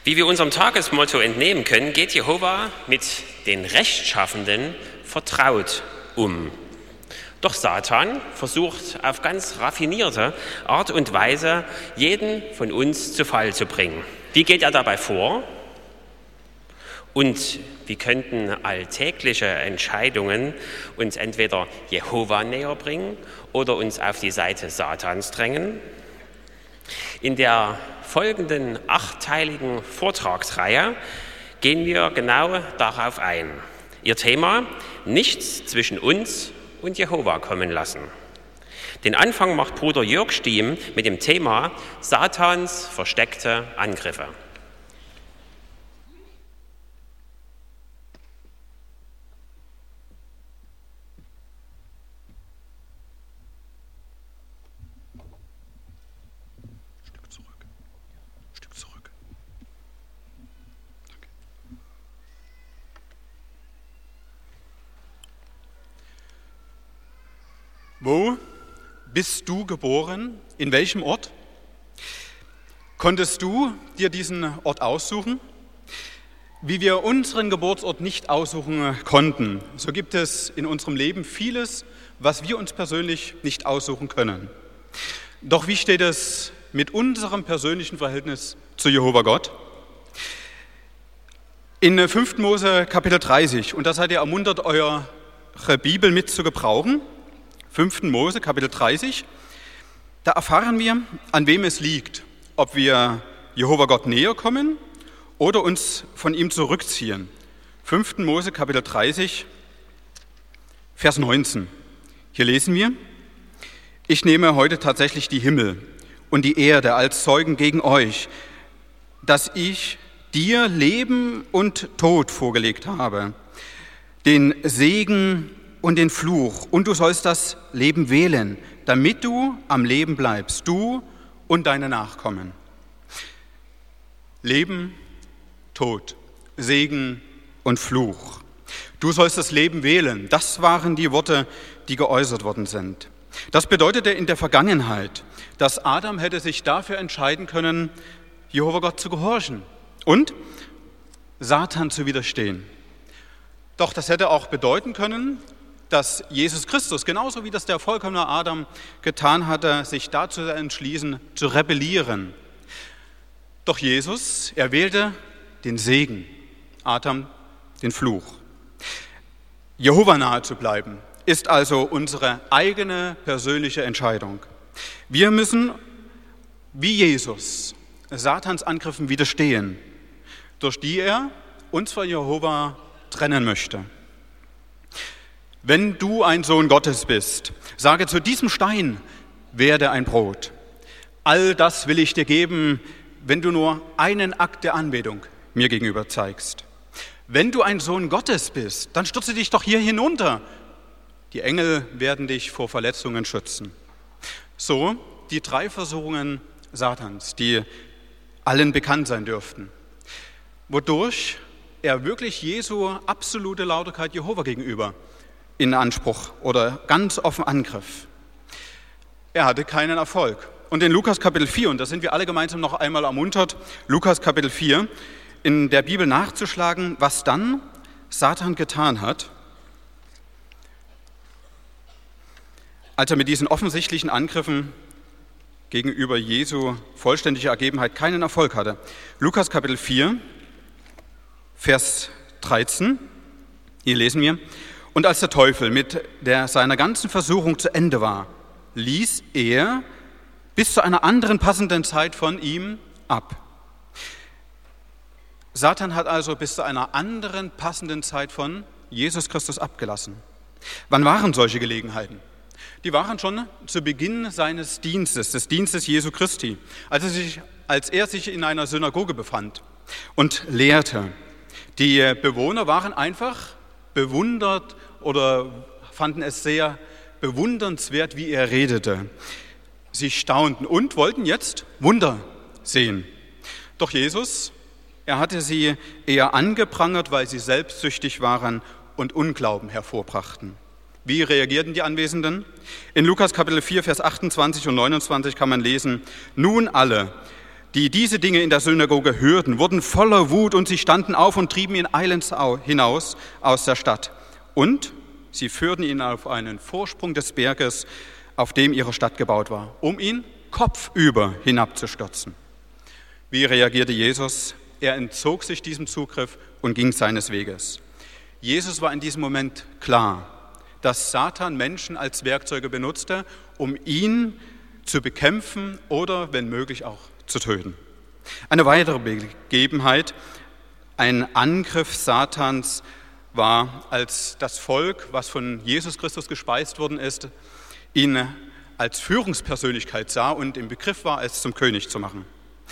Wie wir unserem Tagesmotto entnehmen können, geht Jehova mit den Rechtschaffenden vertraut um. Doch Satan versucht auf ganz raffinierte Art und Weise, jeden von uns zu Fall zu bringen. Wie geht er dabei vor? Und wie könnten alltägliche Entscheidungen uns entweder Jehova näher bringen oder uns auf die Seite Satans drängen? In der folgenden 8-teiligen Vortragsreihe gehen wir genau darauf ein. Ihr Thema: Nichts zwischen uns und Jehova kommen lassen. Den Anfang macht Bruder Jörg Stiem mit dem Thema Satans versteckte Angriffe. Wo bist du geboren? In welchem Ort? Konntest du dir diesen Ort aussuchen? Wie wir unseren Geburtsort nicht aussuchen konnten, so gibt es in unserem Leben vieles, was wir uns persönlich nicht aussuchen können. Doch wie steht es mit unserem persönlichen Verhältnis zu Jehova Gott? In 5. Mose Kapitel 30, und da seid ihr ermuntert, eure Bibel mit zu gebrauchen, 5. Mose, Kapitel 30, da erfahren wir, an wem es liegt, ob wir Jehova Gott näher kommen oder uns von ihm zurückziehen. 5. Mose, Kapitel 30, Vers 19. Hier lesen wir: Ich nehme heute tatsächlich die Himmel und die Erde als Zeugen gegen euch, dass ich dir Leben und Tod vorgelegt habe, den Segen und den Fluch, und du sollst das Leben wählen, damit du am Leben bleibst, du und deine Nachkommen. Leben, Tod, Segen und Fluch. Du sollst das Leben wählen. Das waren die Worte, die geäußert worden sind. Das bedeutete in der Vergangenheit, dass Adam hätte sich dafür entscheiden können, Jehova Gott zu gehorchen und Satan zu widerstehen. Doch das hätte auch bedeuten können, dass Jesus Christus, genauso wie das der vollkommene Adam getan hatte, sich dazu entschließen, zu rebellieren. Doch Jesus, er wählte den Segen, Adam den Fluch. Jehova nahe zu bleiben, ist also unsere eigene persönliche Entscheidung. Wir müssen, wie Jesus, Satans Angriffen widerstehen, durch die er uns von Jehova trennen möchte. Wenn du ein Sohn Gottes bist, sage zu diesem Stein, werde ein Brot. All das will ich dir geben, wenn du nur einen Akt der Anbetung mir gegenüber zeigst. Wenn du ein Sohn Gottes bist, dann stürze dich doch hier hinunter. Die Engel werden dich vor Verletzungen schützen. So die 3 Versuchungen Satans, die allen bekannt sein dürften, wodurch er wirklich Jesu absolute Lauterkeit Jehova gegenüber in Anspruch oder ganz offen angriff. Er hatte keinen Erfolg. Und in Lukas Kapitel 4, und da sind wir alle gemeinsam noch einmal ermuntert, Lukas Kapitel 4, in der Bibel nachzuschlagen, was dann Satan getan hat, als er mit diesen offensichtlichen Angriffen gegenüber Jesu vollständiger Ergebenheit keinen Erfolg hatte. Lukas Kapitel 4, Vers 13, hier lesen wir: Und als der Teufel mit seiner ganzen Versuchung zu Ende war, ließ er bis zu einer anderen passenden Zeit von ihm ab. Satan hat also bis zu einer anderen passenden Zeit von Jesus Christus abgelassen. Wann waren solche Gelegenheiten? Die waren schon zu Beginn seines Dienstes, des Dienstes Jesu Christi, als er sich in einer Synagoge befand und lehrte. Die Bewohner waren einfach bewundert oder fanden es sehr bewundernswert, wie er redete. Sie staunten und wollten jetzt Wunder sehen. Doch Jesus, er hatte sie eher angeprangert, weil sie selbstsüchtig waren und Unglauben hervorbrachten. Wie reagierten die Anwesenden? In Lukas Kapitel 4, Vers 28 und 29 kann man lesen: Nun alle, die diese Dinge in der Synagoge hörten, wurden voller Wut und sie standen auf und trieben ihn eilends hinaus aus der Stadt. Und sie führten ihn auf einen Vorsprung des Berges, auf dem ihre Stadt gebaut war, um ihn kopfüber hinabzustürzen. Wie reagierte Jesus? Er entzog sich diesem Zugriff und ging seines Weges. Jesus war in diesem Moment klar, dass Satan Menschen als Werkzeuge benutzte, um ihn zu bekämpfen oder, wenn möglich, auch zu töten. Eine weitere Begebenheit, ein Angriff Satans, war, als das Volk, was von Jesus Christus gespeist worden ist, ihn als Führungspersönlichkeit sah und im Begriff war, es zum König zu machen.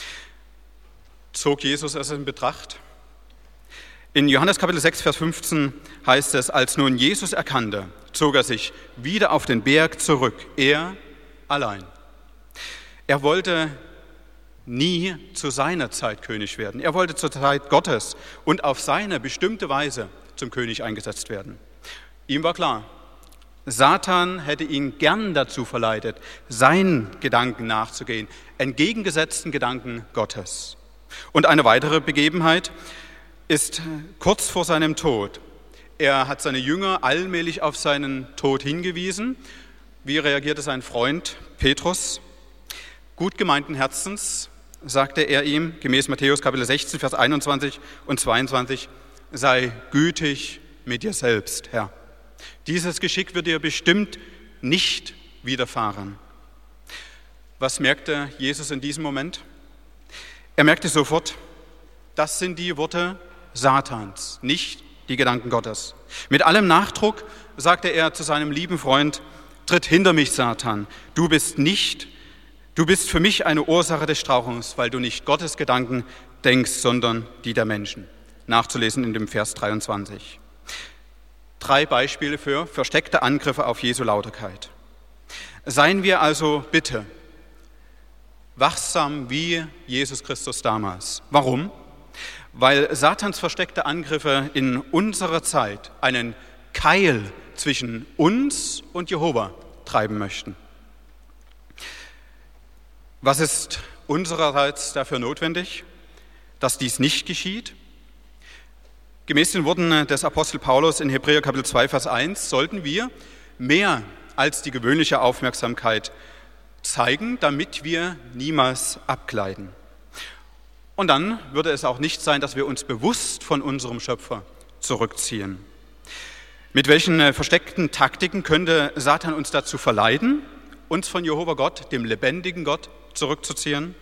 Zog Jesus es in Betracht? In Johannes Kapitel 6, Vers 15 heißt es, als nun Jesus erkannte, zog er sich wieder auf den Berg zurück, er allein. Er wollte nie zu seiner Zeit König werden. Er wollte zur Zeit Gottes und auf seine bestimmte Weise zum König eingesetzt werden. Ihm war klar, Satan hätte ihn gern dazu verleitet, seinen Gedanken nachzugehen, entgegengesetzten Gedanken Gottes. Und eine weitere Begebenheit ist kurz vor seinem Tod. Er hat seine Jünger allmählich auf seinen Tod hingewiesen. Wie reagierte sein Freund Petrus? Gut gemeinten Herzens sagte er ihm, gemäß Matthäus Kapitel 16, Vers 21 und 22, sei gütig mit dir selbst, Herr. Dieses Geschick wird dir bestimmt nicht widerfahren. Was merkte Jesus in diesem Moment? Er merkte sofort, das sind die Worte Satans, nicht die Gedanken Gottes. Mit allem Nachdruck sagte er zu seinem lieben Freund, tritt hinter mich, Satan, du bist für mich eine Ursache des Strauchens, weil du nicht Gottes Gedanken denkst, sondern die der Menschen. Nachzulesen in dem Vers 23. 3 Beispiele für versteckte Angriffe auf Jesu Lauterkeit. Seien wir also bitte wachsam wie Jesus Christus damals. Warum? Weil Satans versteckte Angriffe in unserer Zeit einen Keil zwischen uns und Jehova treiben möchten. Was ist unsererseits dafür notwendig, dass dies nicht geschieht? Gemäß den Worten des Apostel Paulus in Hebräer Kapitel 2, Vers 1 sollten wir mehr als die gewöhnliche Aufmerksamkeit zeigen, damit wir niemals abgleiten. Und dann würde es auch nicht sein, dass wir uns bewusst von unserem Schöpfer zurückziehen. Mit welchen versteckten Taktiken könnte Satan uns dazu verleiten, uns von Jehova Gott, dem lebendigen Gott, zurückzuziehen?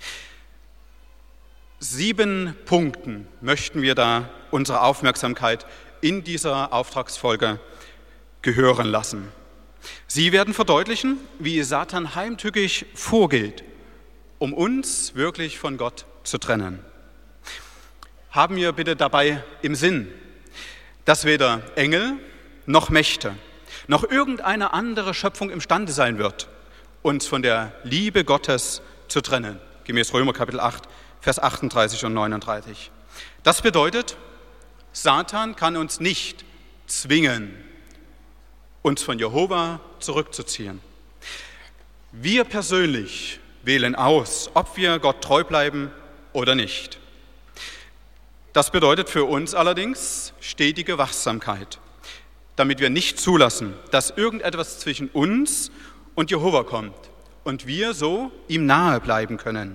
7 Punkten möchten wir da unsere Aufmerksamkeit in dieser Auftragsfolge gehören lassen. Sie werden verdeutlichen, wie Satan heimtückisch vorgeht, um uns wirklich von Gott zu trennen. Haben wir bitte dabei im Sinn, dass weder Engel noch Mächte noch irgendeine andere Schöpfung imstande sein wird, uns von der Liebe Gottes zu trennen, gemäß Römer Kapitel 8, Vers 38 und 39. Das bedeutet, Satan kann uns nicht zwingen, uns von Jehova zurückzuziehen. Wir persönlich wählen aus, ob wir Gott treu bleiben oder nicht. Das bedeutet für uns allerdings stetige Wachsamkeit, damit wir nicht zulassen, dass irgendetwas zwischen uns und Jehova kommt und wir so ihm nahe bleiben können.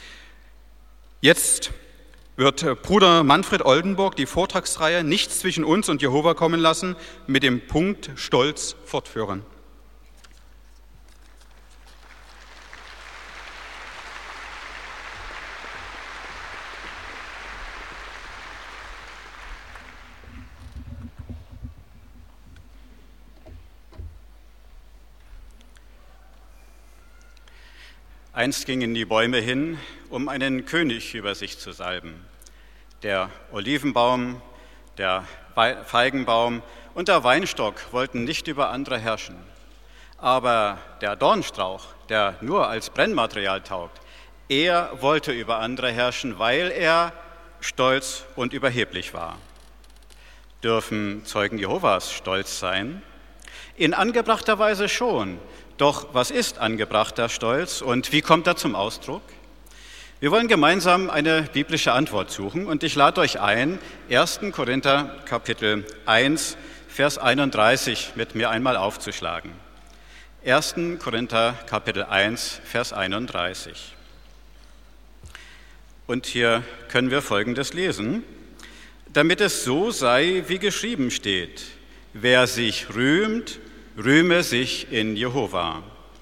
Jetzt wird Bruder Manfred Oldenburg die Vortragsreihe Nichts zwischen uns und Jehova kommen lassen mit dem Punkt Stolz fortführen. Einst gingen die Bäume hin, um einen König über sich zu salben. Der Olivenbaum, der Feigenbaum und der Weinstock wollten nicht über andere herrschen. Aber der Dornstrauch, der nur als Brennmaterial taugt, er wollte über andere herrschen, weil er stolz und überheblich war. Dürfen Zeugen Jehovas stolz sein? In angebrachter Weise schon. Doch was ist angebrachter Stolz und wie kommt er zum Ausdruck? Wir wollen gemeinsam eine biblische Antwort suchen und ich lade euch ein, 1. Korinther Kapitel 1, Vers 31 mit mir einmal aufzuschlagen. 1. Korinther Kapitel 1, Vers 31. Und hier können wir Folgendes lesen: Damit es so sei, wie geschrieben steht, wer sich rühmt, rühme sich in Jehova.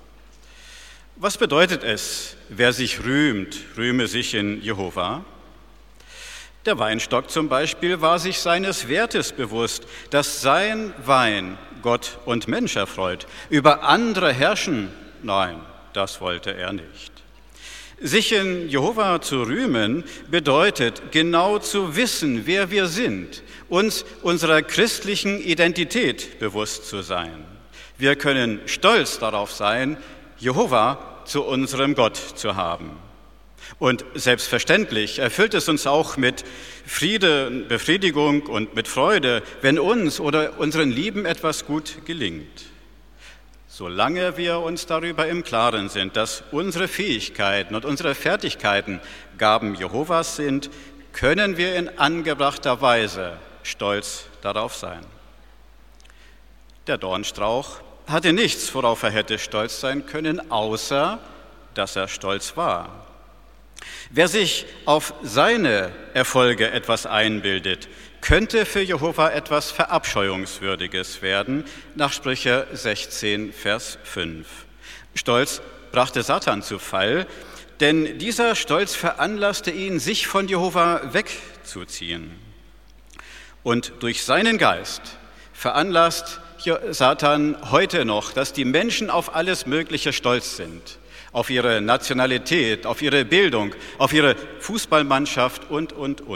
Was bedeutet es, wer sich rühmt, rühme sich in Jehova? Der Weinstock zum Beispiel war sich seines Wertes bewusst, dass sein Wein Gott und Mensch erfreut. Über andere herrschen? Nein, das wollte er nicht. Sich in Jehova zu rühmen bedeutet, genau zu wissen, wer wir sind, uns unserer christlichen Identität bewusst zu sein. Wir können stolz darauf sein, Jehova zu unserem Gott zu haben. Und selbstverständlich erfüllt es uns auch mit Friede, Befriedigung und mit Freude, wenn uns oder unseren Lieben etwas gut gelingt. Solange wir uns darüber im Klaren sind, dass unsere Fähigkeiten und unsere Fertigkeiten Gaben Jehovas sind, können wir in angebrachter Weise stolz darauf sein. Der Dornstrauch hatte nichts, worauf er hätte stolz sein können, außer dass er stolz war. Wer sich auf seine Erfolge etwas einbildet, könnte für Jehova etwas Verabscheuungswürdiges werden, nach Sprüche 16, Vers 5. Stolz brachte Satan zu Fall, denn dieser Stolz veranlasste ihn, sich von Jehova wegzuziehen. Und durch seinen Geist veranlasst Satan heute noch, dass die Menschen auf alles Mögliche stolz sind. Auf ihre Nationalität, auf ihre Bildung, auf ihre Fußballmannschaft und.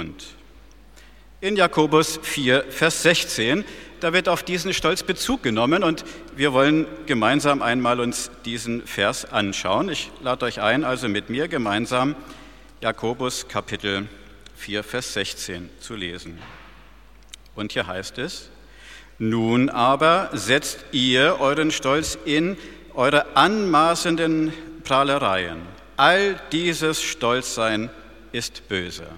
In Jakobus 4, Vers 16, da wird auf diesen Stolz Bezug genommen und wir wollen gemeinsam einmal uns diesen Vers anschauen. Ich lade euch ein, also mit mir gemeinsam Jakobus Kapitel 4, Vers 16 zu lesen. Und hier heißt es: Nun aber setzt ihr euren Stolz in eure anmaßenden Prahlereien. All dieses Stolzsein ist böse.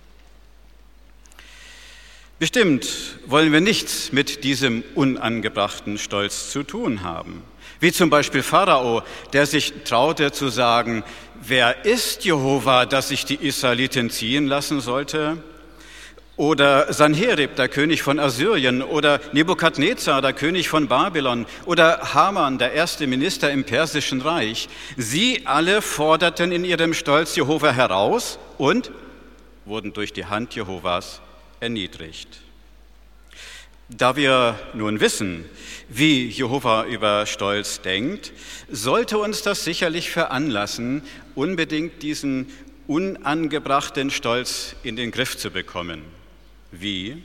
Bestimmt wollen wir nichts mit diesem unangebrachten Stolz zu tun haben. Wie zum Beispiel Pharao, der sich traute zu sagen: Wer ist Jehova, dass ich die Israeliten ziehen lassen sollte? Oder Sanherib, der König von Assyrien, oder Nebukadnezar, der König von Babylon, oder Haman, der erste Minister im Persischen Reich. Sie alle forderten in ihrem Stolz Jehova heraus und wurden durch die Hand Jehovas erniedrigt. Da wir nun wissen, wie Jehova über Stolz denkt, sollte uns das sicherlich veranlassen, unbedingt diesen unangebrachten Stolz in den Griff zu bekommen. Wie?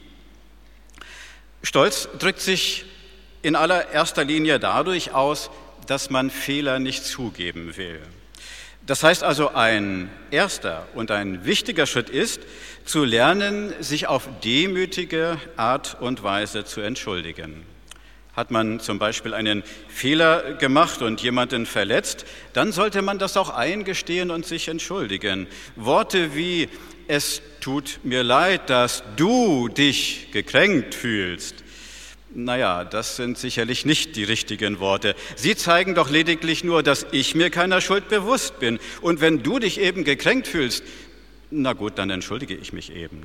Stolz drückt sich in allererster Linie dadurch aus, dass man Fehler nicht zugeben will. Das heißt also, ein erster und ein wichtiger Schritt ist, zu lernen, sich auf demütige Art und Weise zu entschuldigen. Hat man zum Beispiel einen Fehler gemacht und jemanden verletzt, dann sollte man das auch eingestehen und sich entschuldigen. Worte wie: Es tut mir leid, dass du dich gekränkt fühlst. Naja, das sind sicherlich nicht die richtigen Worte. Sie zeigen doch lediglich nur, dass ich mir keiner Schuld bewusst bin. Und wenn du dich eben gekränkt fühlst, na gut, dann entschuldige ich mich eben.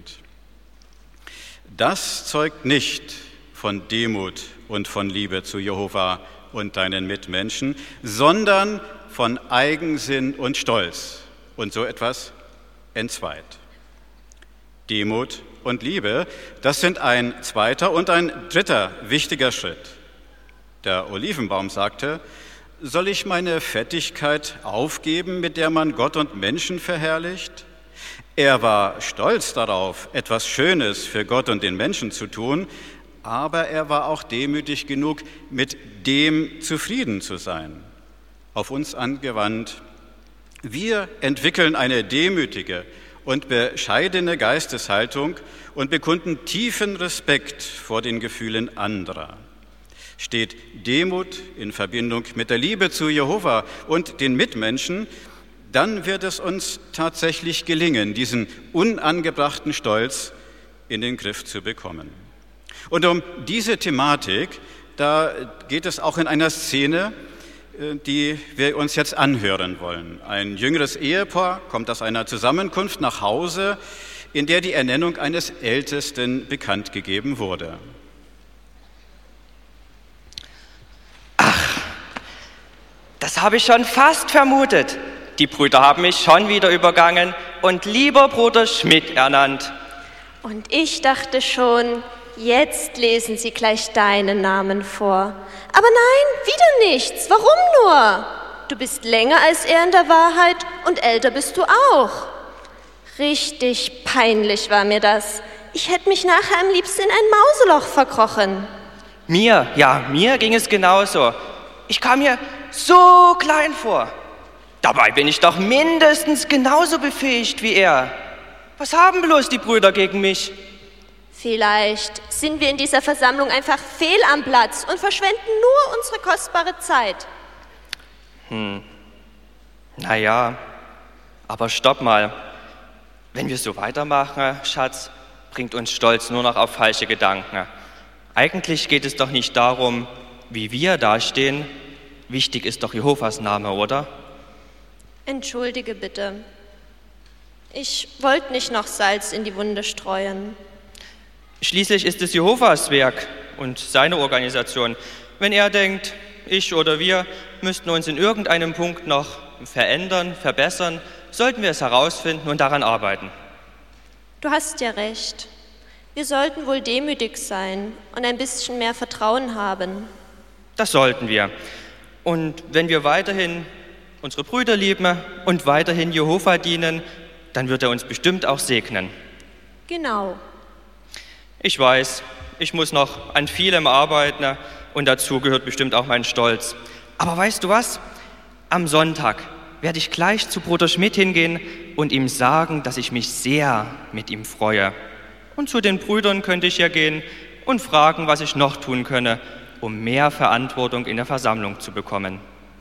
Das zeugt nicht von Demut und von Liebe zu Jehova und deinen Mitmenschen, sondern von Eigensinn und Stolz. Und so etwas entzweit. Demut und Liebe, das sind ein zweiter und ein dritter wichtiger Schritt. Der Olivenbaum sagte: Soll ich meine Fettigkeit aufgeben, mit der man Gott und Menschen verherrlicht? Er war stolz darauf, etwas Schönes für Gott und den Menschen zu tun, aber er war auch demütig genug, mit dem zufrieden zu sein. Auf uns angewandt: Wir entwickeln eine demütige und bescheidene Geisteshaltung und bekunden tiefen Respekt vor den Gefühlen anderer. Steht Demut in Verbindung mit der Liebe zu Jehova und den Mitmenschen, dann wird es uns tatsächlich gelingen, diesen unangebrachten Stolz in den Griff zu bekommen. Und um diese Thematik, da geht es auch in einer Szene, die wir uns jetzt anhören wollen. Ein jüngeres Ehepaar kommt aus einer Zusammenkunft nach Hause, in der die Ernennung eines Ältesten bekannt gegeben wurde. Ach, das habe ich schon fast vermutet. Die Brüder haben mich schon wieder übergangen und lieber Bruder Schmidt ernannt. Und ich dachte schon, jetzt lesen sie gleich deinen Namen vor. Aber nein, wieder nichts. Warum nur? Du bist länger als er in der Wahrheit und älter bist du auch. Richtig peinlich war mir das. Ich hätte mich nachher am liebsten in ein Mauseloch verkrochen. Mir ging es genauso. Ich kam mir so klein vor. Dabei bin ich doch mindestens genauso befähigt wie er. Was haben bloß die Brüder gegen mich? Vielleicht sind wir in dieser Versammlung einfach fehl am Platz und verschwenden nur unsere kostbare Zeit. Naja, aber stopp mal. Wenn wir so weitermachen, Schatz, bringt uns Stolz nur noch auf falsche Gedanken. Eigentlich geht es doch nicht darum, wie wir dastehen. Wichtig ist doch Jehovas Name, oder? Entschuldige bitte. Ich wollte nicht noch Salz in die Wunde streuen. Schließlich ist es Jehovas Werk und seine Organisation. Wenn er denkt, ich oder wir müssten uns in irgendeinem Punkt noch verändern, verbessern, sollten wir es herausfinden und daran arbeiten. Du hast ja recht. Wir sollten wohl demütig sein und ein bisschen mehr Vertrauen haben. Das sollten wir. Und wenn wir weiterhin unsere Brüder lieben und weiterhin Jehova dienen, dann wird er uns bestimmt auch segnen. Genau. Ich weiß, ich muss noch an vielem arbeiten und dazu gehört bestimmt auch mein Stolz. Aber weißt du was? Am Sonntag werde ich gleich zu Bruder Schmidt hingehen und ihm sagen, dass ich mich sehr mit ihm freue. Und zu den Brüdern könnte ich ja gehen und fragen, was ich noch tun könne, um mehr Verantwortung in der Versammlung zu bekommen.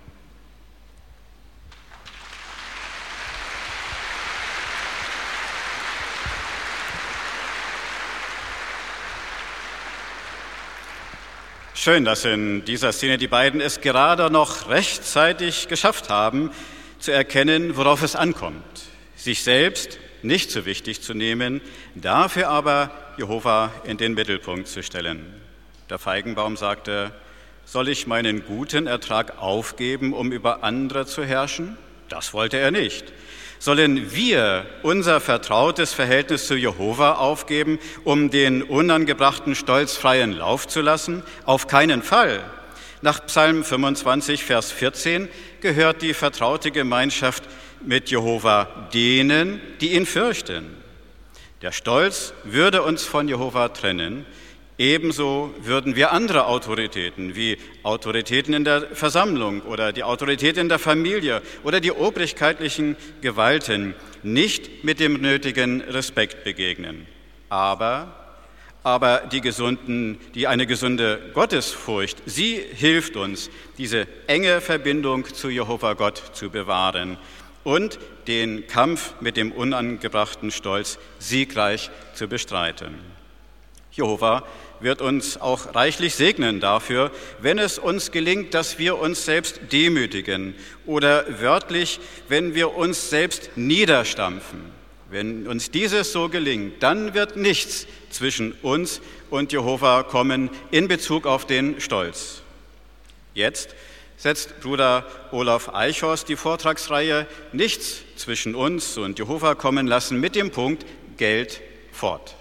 Schön, dass in dieser Szene die beiden es gerade noch rechtzeitig geschafft haben, zu erkennen, worauf es ankommt. Sich selbst nicht so wichtig zu nehmen, dafür aber Jehova in den Mittelpunkt zu stellen. Der Feigenbaum sagte, soll ich meinen guten Ertrag aufgeben, um über andere zu herrschen? Das wollte er nicht. Sollen wir unser vertrautes Verhältnis zu Jehova aufgeben, um den unangebrachten Stolz freien Lauf zu lassen? Auf keinen Fall. Nach Psalm 25, Vers 14 gehört die vertraute Gemeinschaft mit Jehova denen, die ihn fürchten. Der Stolz würde uns von Jehova trennen. Ebenso würden wir andere Autoritäten, wie Autoritäten in der Versammlung oder die Autorität in der Familie oder die obrigkeitlichen Gewalten, nicht mit dem nötigen Respekt begegnen. Aber eine gesunde Gottesfurcht, sie hilft uns, diese enge Verbindung zu Jehova Gott zu bewahren und den Kampf mit dem unangebrachten Stolz siegreich zu bestreiten. Jehova wird uns auch reichlich segnen dafür, wenn es uns gelingt, dass wir uns selbst demütigen oder wörtlich, wenn wir uns selbst niederstampfen. Wenn uns dieses so gelingt, dann wird nichts zwischen uns und Jehova kommen in Bezug auf den Stolz. Jetzt setzt Bruder Olaf Eichhorst die Vortragsreihe Nichts zwischen uns und Jehova kommen lassen mit dem Punkt Geld fort.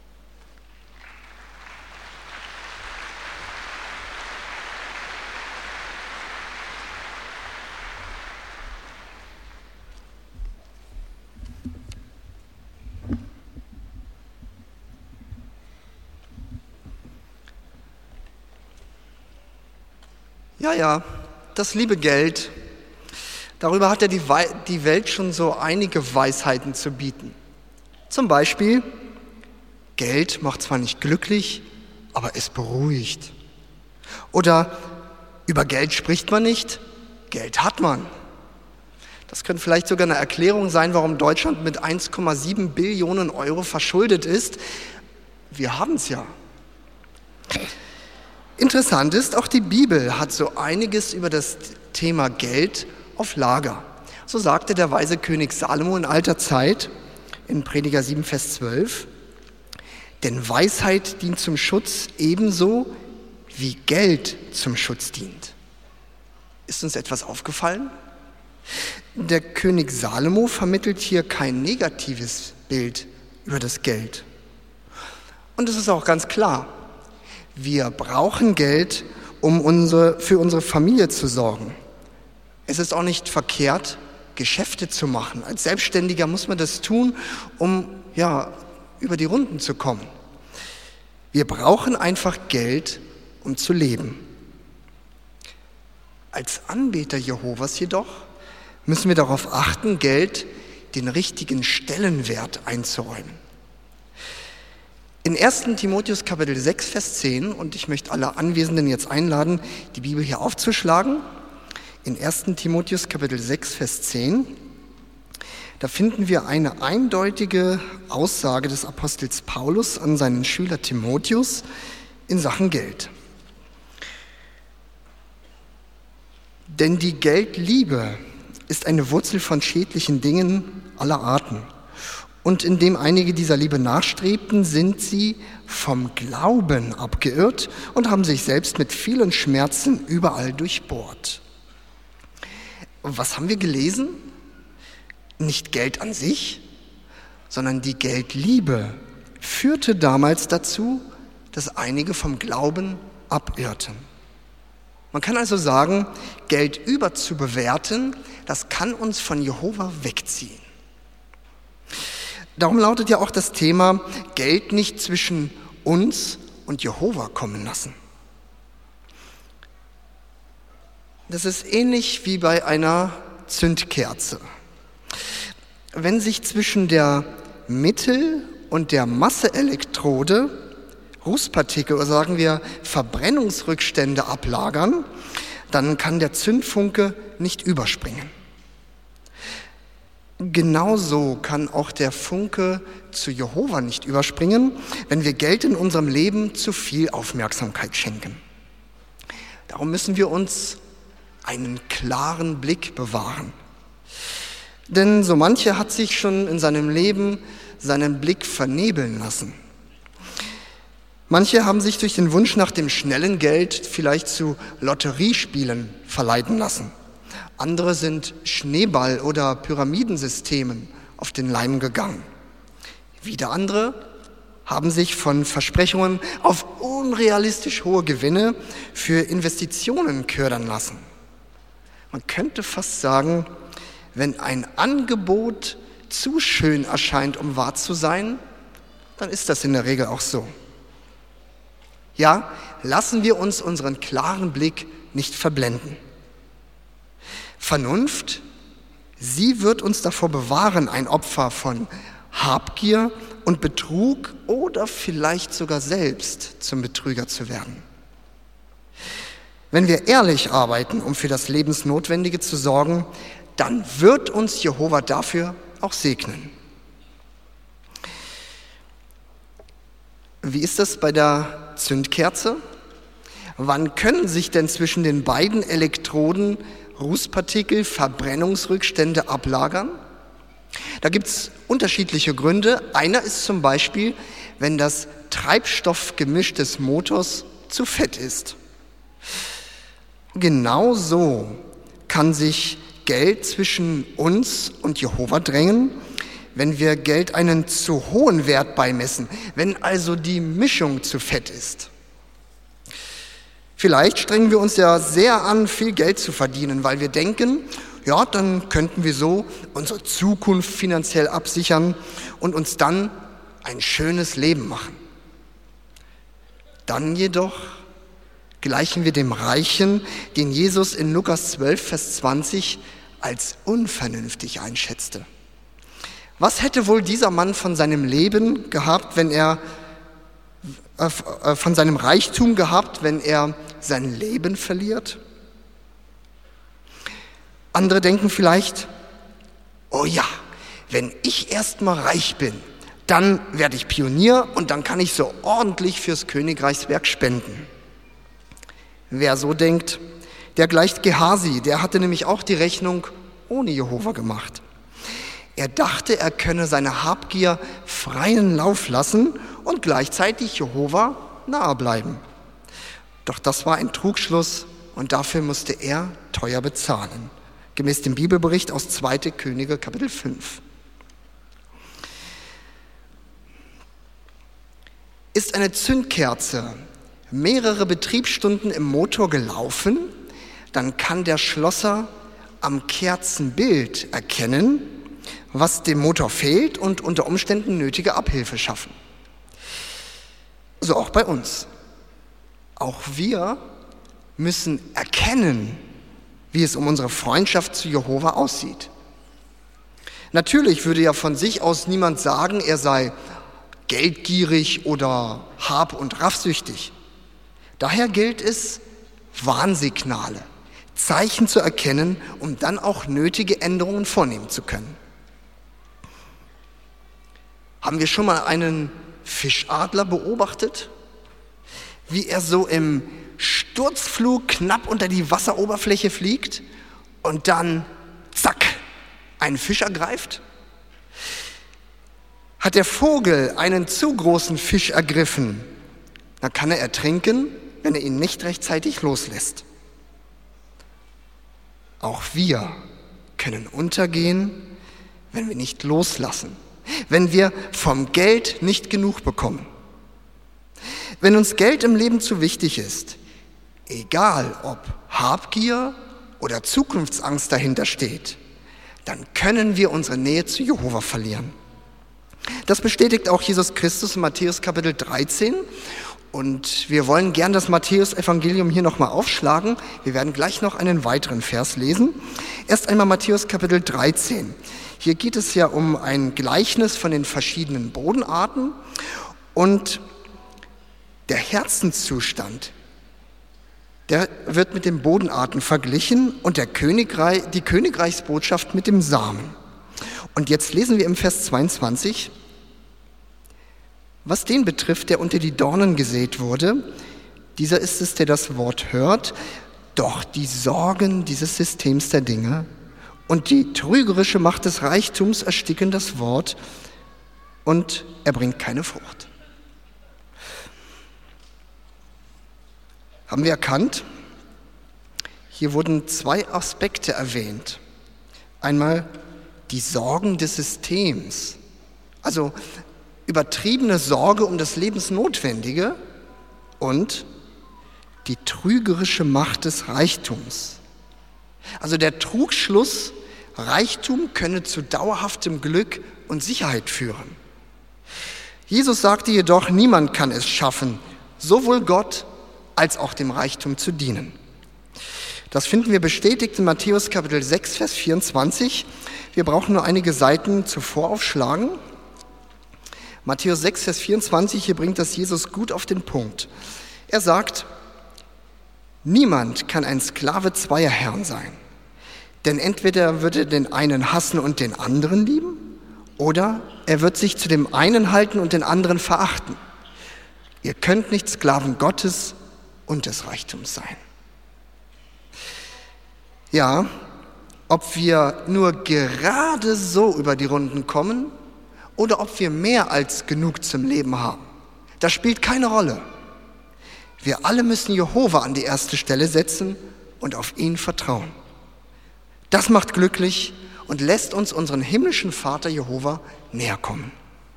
Ja, das liebe Geld, darüber hat ja die Welt schon so einige Weisheiten zu bieten. Zum Beispiel, Geld macht zwar nicht glücklich, aber es beruhigt. Oder über Geld spricht man nicht, Geld hat man. Das könnte vielleicht sogar eine Erklärung sein, warum Deutschland mit 1,7 Billionen Euro verschuldet ist. Wir haben es ja. Interessant ist, auch die Bibel hat so einiges über das Thema Geld auf Lager. So sagte der weise König Salomo in alter Zeit in Prediger 7, Vers 12, denn Weisheit dient zum Schutz ebenso, wie Geld zum Schutz dient. Ist uns etwas aufgefallen? Der König Salomo vermittelt hier kein negatives Bild über das Geld. Und es ist auch ganz klar, wir brauchen Geld, um für unsere Familie zu sorgen. Es ist auch nicht verkehrt, Geschäfte zu machen. Als Selbstständiger muss man das tun, um über die Runden zu kommen. Wir brauchen einfach Geld, um zu leben. Als Anbeter Jehovas jedoch müssen wir darauf achten, Geld den richtigen Stellenwert einzuräumen. In 1. Timotheus Kapitel 6, Vers 10, und ich möchte alle Anwesenden jetzt einladen, die Bibel hier aufzuschlagen, in 1. Timotheus Kapitel 6, Vers 10, da finden wir eine eindeutige Aussage des Apostels Paulus an seinen Schüler Timotheus in Sachen Geld. Denn die Geldliebe ist eine Wurzel von schädlichen Dingen aller Arten. Und indem einige dieser Liebe nachstrebten, sind sie vom Glauben abgeirrt und haben sich selbst mit vielen Schmerzen überall durchbohrt. Was haben wir gelesen? Nicht Geld an sich, sondern die Geldliebe führte damals dazu, dass einige vom Glauben abirrten. Man kann also sagen, Geld überzubewerten, das kann uns von Jehova wegziehen. Darum lautet ja auch das Thema, Geld nicht zwischen uns und Jehova kommen lassen. Das ist ähnlich wie bei einer Zündkerze. Wenn sich zwischen der Mittel- und der Masseelektrode Rußpartikel oder sagen wir Verbrennungsrückstände ablagern, dann kann der Zündfunke nicht überspringen. Genauso kann auch der Funke zu Jehova nicht überspringen, wenn wir Geld in unserem Leben zu viel Aufmerksamkeit schenken. Darum müssen wir uns einen klaren Blick bewahren. Denn so mancher hat sich schon in seinem Leben seinen Blick vernebeln lassen. Manche haben sich durch den Wunsch nach dem schnellen Geld vielleicht zu Lotteriespielen verleiten lassen. Andere sind Schneeball- oder Pyramidensystemen auf den Leim gegangen. Wieder andere haben sich von Versprechungen auf unrealistisch hohe Gewinne für Investitionen ködern lassen. Man könnte fast sagen, wenn ein Angebot zu schön erscheint, um wahr zu sein, dann ist das in der Regel auch so. Ja, lassen wir uns unseren klaren Blick nicht verblenden. Vernunft, sie wird uns davor bewahren, ein Opfer von Habgier und Betrug oder vielleicht sogar selbst zum Betrüger zu werden. Wenn wir ehrlich arbeiten, um für das Lebensnotwendige zu sorgen, dann wird uns Jehova dafür auch segnen. Wie ist das bei der Zündkerze? Wann können sich denn zwischen den beiden Elektroden Rußpartikel, Verbrennungsrückstände ablagern? Da gibt es unterschiedliche Gründe. Einer ist zum Beispiel, wenn das Treibstoffgemisch des Motors zu fett ist. Genauso kann sich Geld zwischen uns und Jehova drängen, wenn wir Geld einen zu hohen Wert beimessen, wenn also die Mischung zu fett ist. Vielleicht strengen wir uns ja sehr an, viel Geld zu verdienen, weil wir denken, ja, dann könnten wir so unsere Zukunft finanziell absichern und uns dann ein schönes Leben machen. Dann jedoch gleichen wir dem Reichen, den Jesus in Lukas 12, Vers 20 als unvernünftig einschätzte. Was hätte wohl dieser Mann von seinem Leben gehabt, wenn er von seinem Reichtum gehabt, wenn er sein Leben verliert? Andere denken vielleicht, oh ja, wenn ich erst mal reich bin, dann werde ich Pionier und dann kann ich so ordentlich fürs Königreichswerk spenden. Wer so denkt, der gleicht Gehasi, der hatte nämlich auch die Rechnung ohne Jehova gemacht. Er dachte, er könne seine Habgier freien Lauf lassen und gleichzeitig Jehova nahe bleiben. Doch das war ein Trugschluss und dafür musste er teuer bezahlen. Gemäß dem Bibelbericht aus 2. Könige, Kapitel 5. Ist eine Zündkerze mehrere Betriebsstunden im Motor gelaufen, dann kann der Schlosser am Kerzenbild erkennen, was dem Motor fehlt und unter Umständen nötige Abhilfe schaffen. So auch bei uns. Auch wir müssen erkennen, wie es um unsere Freundschaft zu Jehova aussieht. Natürlich würde ja von sich aus niemand sagen, er sei geldgierig oder hab- und raffsüchtig. Daher gilt es, Warnsignale, Zeichen zu erkennen, um dann auch nötige Änderungen vornehmen zu können. Haben wir schon mal einen Fischadler beobachtet? Wie er so im Sturzflug knapp unter die Wasseroberfläche fliegt und dann, zack, einen Fisch ergreift? Hat der Vogel einen zu großen Fisch ergriffen, dann kann er ertrinken, wenn er ihn nicht rechtzeitig loslässt. Auch wir können untergehen, wenn wir nicht loslassen, wenn wir vom Geld nicht genug bekommen. Wenn uns Geld im Leben zu wichtig ist, egal ob Habgier oder Zukunftsangst dahinter steht, dann können wir unsere Nähe zu Jehova verlieren. Das bestätigt auch Jesus Christus in Matthäus Kapitel 13. Und wir wollen gern das Matthäus-Evangelium hier nochmal aufschlagen. Wir werden gleich noch einen weiteren Vers lesen. Erst einmal Matthäus Kapitel 13. Hier geht es ja um ein Gleichnis von den verschiedenen Bodenarten. Und der Herzenszustand, der wird mit den Bodenarten verglichen und die Königreichsbotschaft mit dem Samen. Und jetzt lesen wir im Vers 22, was den betrifft, der unter die Dornen gesät wurde, dieser ist es, der das Wort hört, doch die Sorgen dieses Systems der Dinge und die trügerische Macht des Reichtums ersticken das Wort und er bringt keine Frucht. Haben wir erkannt? Hier wurden 2 Aspekte erwähnt. Einmal die Sorgen des Systems, also übertriebene Sorge um das Lebensnotwendige und die trügerische Macht des Reichtums. Also der Trugschluss, Reichtum könne zu dauerhaftem Glück und Sicherheit führen. Jesus sagte jedoch, niemand kann es schaffen, sowohl Gott als auch dem Reichtum zu dienen. Das finden wir bestätigt in Matthäus Kapitel 6, Vers 24. Wir brauchen nur einige Seiten zuvor aufschlagen. Matthäus 6, Vers 24, hier bringt das Jesus gut auf den Punkt. Er sagt, niemand kann ein Sklave zweier Herren sein, denn entweder wird er den einen hassen und den anderen lieben, oder er wird sich zu dem einen halten und den anderen verachten. Ihr könnt nicht Sklaven Gottes und des Reichtums sein. Ja, ob wir nur gerade so über die Runden kommen oder ob wir mehr als genug zum Leben haben, das spielt keine Rolle. Wir alle müssen Jehova an die erste Stelle setzen und auf ihn vertrauen. Das macht glücklich und lässt uns unseren himmlischen Vater Jehova näher kommen.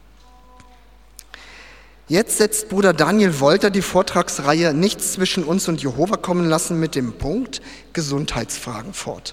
Jetzt setzt Bruder Daniel Wolter die Vortragsreihe Nichts zwischen uns und Jehova kommen lassen mit dem Punkt Gesundheitsfragen fort.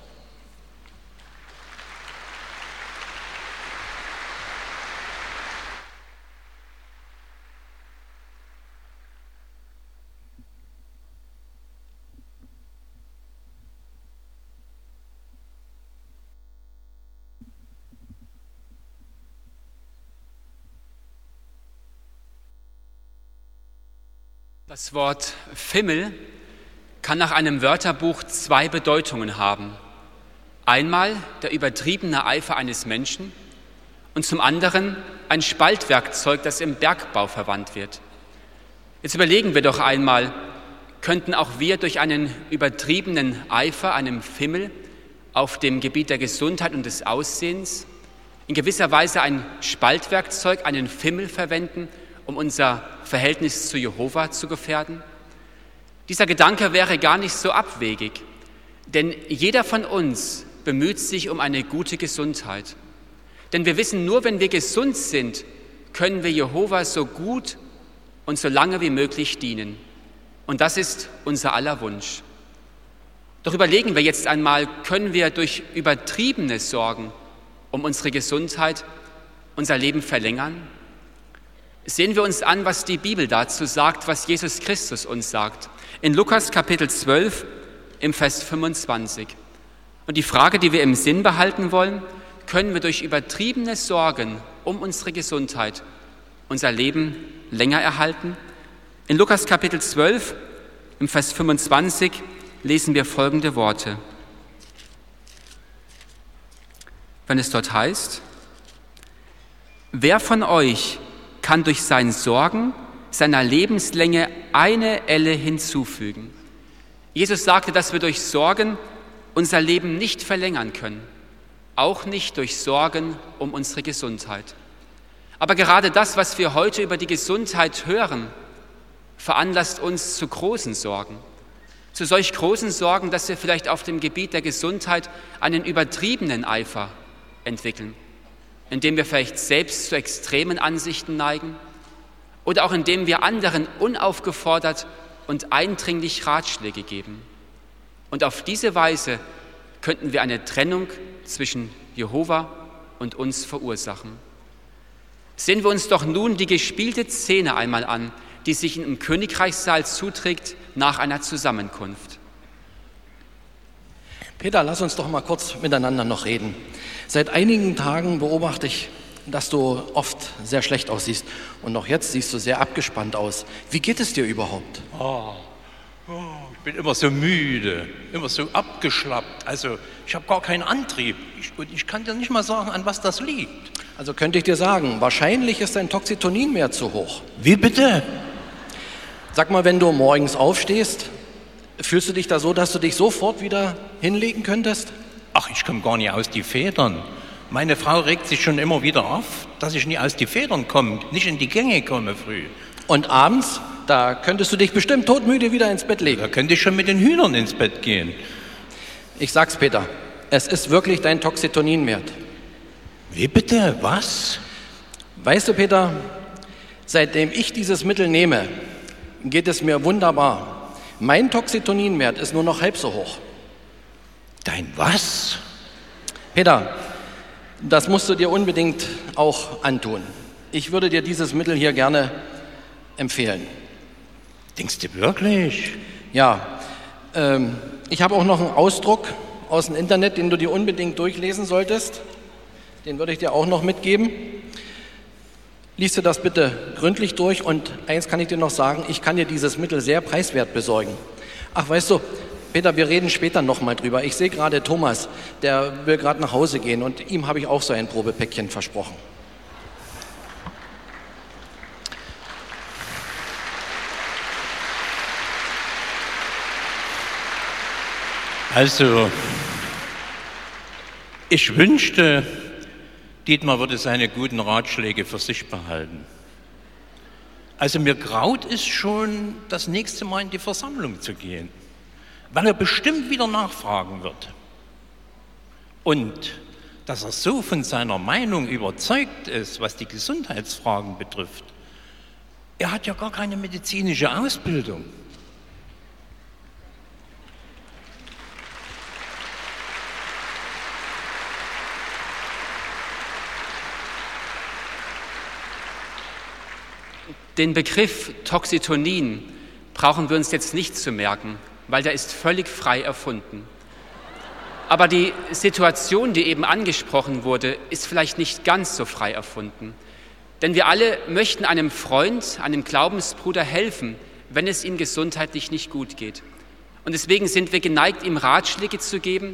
Das Wort Fimmel kann nach einem Wörterbuch 2 Bedeutungen haben. Einmal der übertriebene Eifer eines Menschen und zum anderen ein Spaltwerkzeug, das im Bergbau verwandt wird. Jetzt überlegen wir doch einmal, könnten auch wir durch einen übertriebenen Eifer, einem Fimmel auf dem Gebiet der Gesundheit und des Aussehens in gewisser Weise ein Spaltwerkzeug, einen Fimmel verwenden, um unser Verhältnis zu Jehova zu gefährden? Dieser Gedanke wäre gar nicht so abwegig, denn jeder von uns bemüht sich um eine gute Gesundheit. Denn wir wissen, nur wenn wir gesund sind, können wir Jehova so gut und so lange wie möglich dienen. Und das ist unser aller Wunsch. Doch überlegen wir jetzt einmal, können wir durch übertriebene Sorgen um unsere Gesundheit unser Leben verlängern? Sehen wir uns an, was die Bibel dazu sagt, was Jesus Christus uns sagt. In Lukas Kapitel 12 im Vers 25. Und die Frage, die wir im Sinn behalten wollen, können wir durch übertriebene Sorgen um unsere Gesundheit unser Leben länger erhalten? In Lukas Kapitel 12 im Vers 25 lesen wir folgende Worte. Wenn es dort heißt: Wer von euch kann durch sein Sorgen seiner Lebenslänge eine Elle hinzufügen? Jesus sagte, dass wir durch Sorgen unser Leben nicht verlängern können, auch nicht durch Sorgen um unsere Gesundheit. Aber gerade das, was wir heute über die Gesundheit hören, veranlasst uns zu großen Sorgen. Zu solch großen Sorgen, dass wir vielleicht auf dem Gebiet der Gesundheit einen übertriebenen Eifer entwickeln, indem wir vielleicht selbst zu extremen Ansichten neigen oder auch indem wir anderen unaufgefordert und eindringlich Ratschläge geben. Und auf diese Weise könnten wir eine Trennung zwischen Jehova und uns verursachen. Sehen wir uns doch nun die gespielte Szene einmal an, die sich im Königreichssaal zuträgt nach einer Zusammenkunft. Peter, lass uns doch mal kurz miteinander noch reden. Seit einigen Tagen beobachte ich, dass du oft sehr schlecht aussiehst. Und auch jetzt siehst du sehr abgespannt aus. Wie geht es dir überhaupt? Ich bin immer so müde, immer so abgeschlappt. Also ich habe gar keinen Antrieb. Ich kann dir nicht mal sagen, an was das liegt. Also könnte ich dir sagen, wahrscheinlich ist dein Toxitoninwert zu hoch. Wie bitte? Sag mal, wenn du morgens aufstehst, fühlst du dich da so, dass du dich sofort wieder hinlegen könntest? Ach, ich komme gar nicht aus die Federn. Meine Frau regt sich schon immer wieder auf, dass ich nie aus die Federn komme, nicht in die Gänge komme früh. Und abends, da könntest du dich bestimmt todmüde wieder ins Bett legen. Da könnte ich schon mit den Hühnern ins Bett gehen. Ich sag's, Peter, es ist wirklich dein Toxitoninwert. Wie bitte? Was? Weißt du, Peter, seitdem ich dieses Mittel nehme, geht es mir wunderbar. Mein Toxitoninwert ist nur noch halb so hoch. Dein was? Peter, das musst du dir unbedingt auch antun. Ich würde dir dieses Mittel hier gerne empfehlen. Denkst du wirklich? Ja, ich habe auch noch einen Ausdruck aus dem Internet, den du dir unbedingt durchlesen solltest. Den würde ich dir auch noch mitgeben. Lies dir das bitte gründlich durch und eins kann ich dir noch sagen, ich kann dir dieses Mittel sehr preiswert besorgen. Ach, weißt du, Peter, wir reden später nochmal drüber. Ich sehe gerade Thomas, der will gerade nach Hause gehen und ihm habe ich auch so ein Probepäckchen versprochen. Also, ich wünschte, Dietmar würde seine guten Ratschläge für sich behalten. Also mir graut es schon, das nächste Mal in die Versammlung zu gehen, weil er bestimmt wieder nachfragen wird. Und dass er so von seiner Meinung überzeugt ist, was die Gesundheitsfragen betrifft. Er hat ja gar keine medizinische Ausbildung. Den Begriff Toxitonin brauchen wir uns jetzt nicht zu merken, weil der ist völlig frei erfunden. Aber die Situation, die eben angesprochen wurde, ist vielleicht nicht ganz so frei erfunden. Denn wir alle möchten einem Freund, einem Glaubensbruder helfen, wenn es ihm gesundheitlich nicht gut geht. Und deswegen sind wir geneigt, ihm Ratschläge zu geben,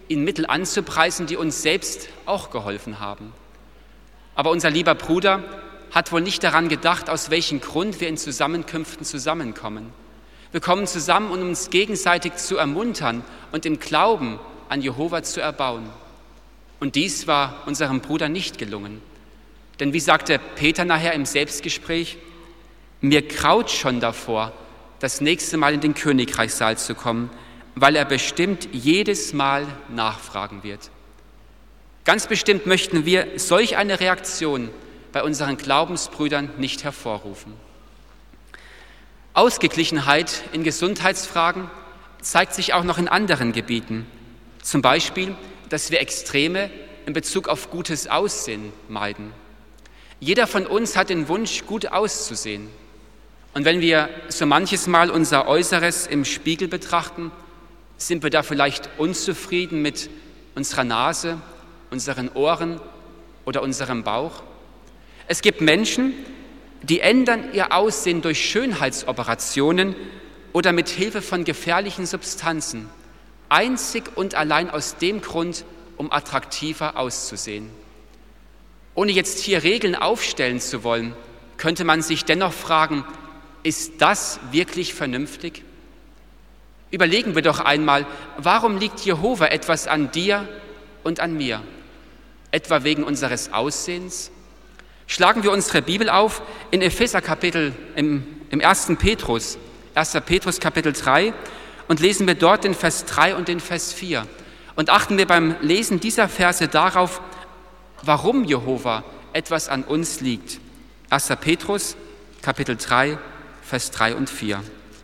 in Mittel anzupreisen, die uns selbst auch geholfen haben. Aber unser lieber Bruder hat wohl nicht daran gedacht, aus welchem Grund wir in Zusammenkünften zusammenkommen. Wir kommen zusammen, um uns gegenseitig zu ermuntern und im Glauben an Jehova zu erbauen. Und dies war unserem Bruder nicht gelungen. Denn wie sagte Peter nachher im Selbstgespräch, mir graut schon davor, das nächste Mal in den Königreichssaal zu kommen, weil er bestimmt jedes Mal nachfragen wird. Ganz bestimmt möchten wir solch eine Reaktion bei unseren Glaubensbrüdern nicht hervorrufen. Ausgeglichenheit in Gesundheitsfragen zeigt sich auch noch in anderen Gebieten. Zum Beispiel, dass wir Extreme in Bezug auf gutes Aussehen meiden. Jeder von uns hat den Wunsch, gut auszusehen. Und wenn wir so manches Mal unser Äußeres im Spiegel betrachten, sind wir da vielleicht unzufrieden mit unserer Nase, unseren Ohren oder unserem Bauch? Es gibt Menschen, die ändern ihr Aussehen durch Schönheitsoperationen oder mit Hilfe von gefährlichen Substanzen, einzig und allein aus dem Grund, um attraktiver auszusehen. Ohne jetzt hier Regeln aufstellen zu wollen, könnte man sich dennoch fragen, ist das wirklich vernünftig? Überlegen wir doch einmal, warum liegt Jehova etwas an dir und an mir? Etwa wegen unseres Aussehens? Schlagen wir unsere Bibel auf in Epheser Kapitel, im 1. Petrus Kapitel 3 und lesen wir dort den Vers 3 und den Vers 4. Und achten wir beim Lesen dieser Verse darauf, warum Jehova etwas an uns liegt. 1. Petrus Kapitel 3, Vers 3 und 4.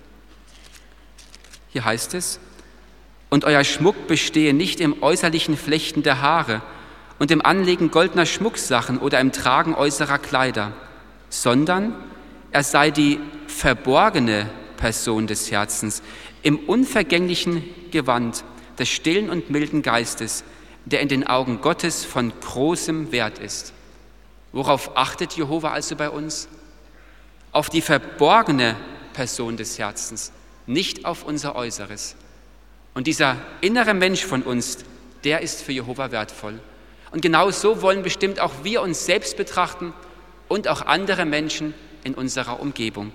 Hier heißt es, und euer Schmuck bestehe nicht im äußerlichen Flechten der Haare und im Anlegen goldener Schmucksachen oder im Tragen äußerer Kleider, sondern er sei die verborgene Person des Herzens, im unvergänglichen Gewand des stillen und milden Geistes, der in den Augen Gottes von großem Wert ist. Worauf achtet Jehova also bei uns? Auf die verborgene Person des Herzens, nicht auf unser Äußeres. Und dieser innere Mensch von uns, der ist für Jehova wertvoll. Und genau so wollen bestimmt auch wir uns selbst betrachten und auch andere Menschen in unserer Umgebung.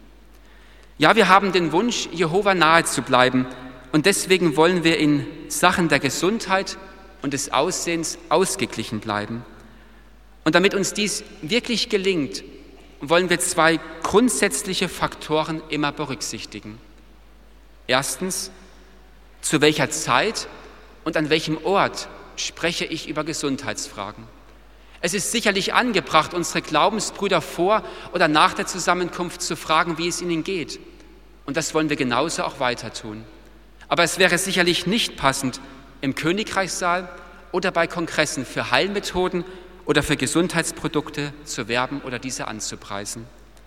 Ja, wir haben den Wunsch, Jehova nahe zu bleiben und deswegen wollen wir in Sachen der Gesundheit und des Aussehens ausgeglichen bleiben. Und damit uns dies wirklich gelingt, wollen wir zwei grundsätzliche Faktoren immer berücksichtigen. Erstens, zu welcher Zeit und an welchem Ort spreche ich über Gesundheitsfragen. Es ist sicherlich angebracht, unsere Glaubensbrüder vor oder nach der Zusammenkunft zu fragen, wie es ihnen geht. Und das wollen wir genauso auch weiter tun. Aber es wäre sicherlich nicht passend, im Königreichssaal oder bei Kongressen für Heilmethoden oder für Gesundheitsprodukte zu werben oder diese anzupreisen.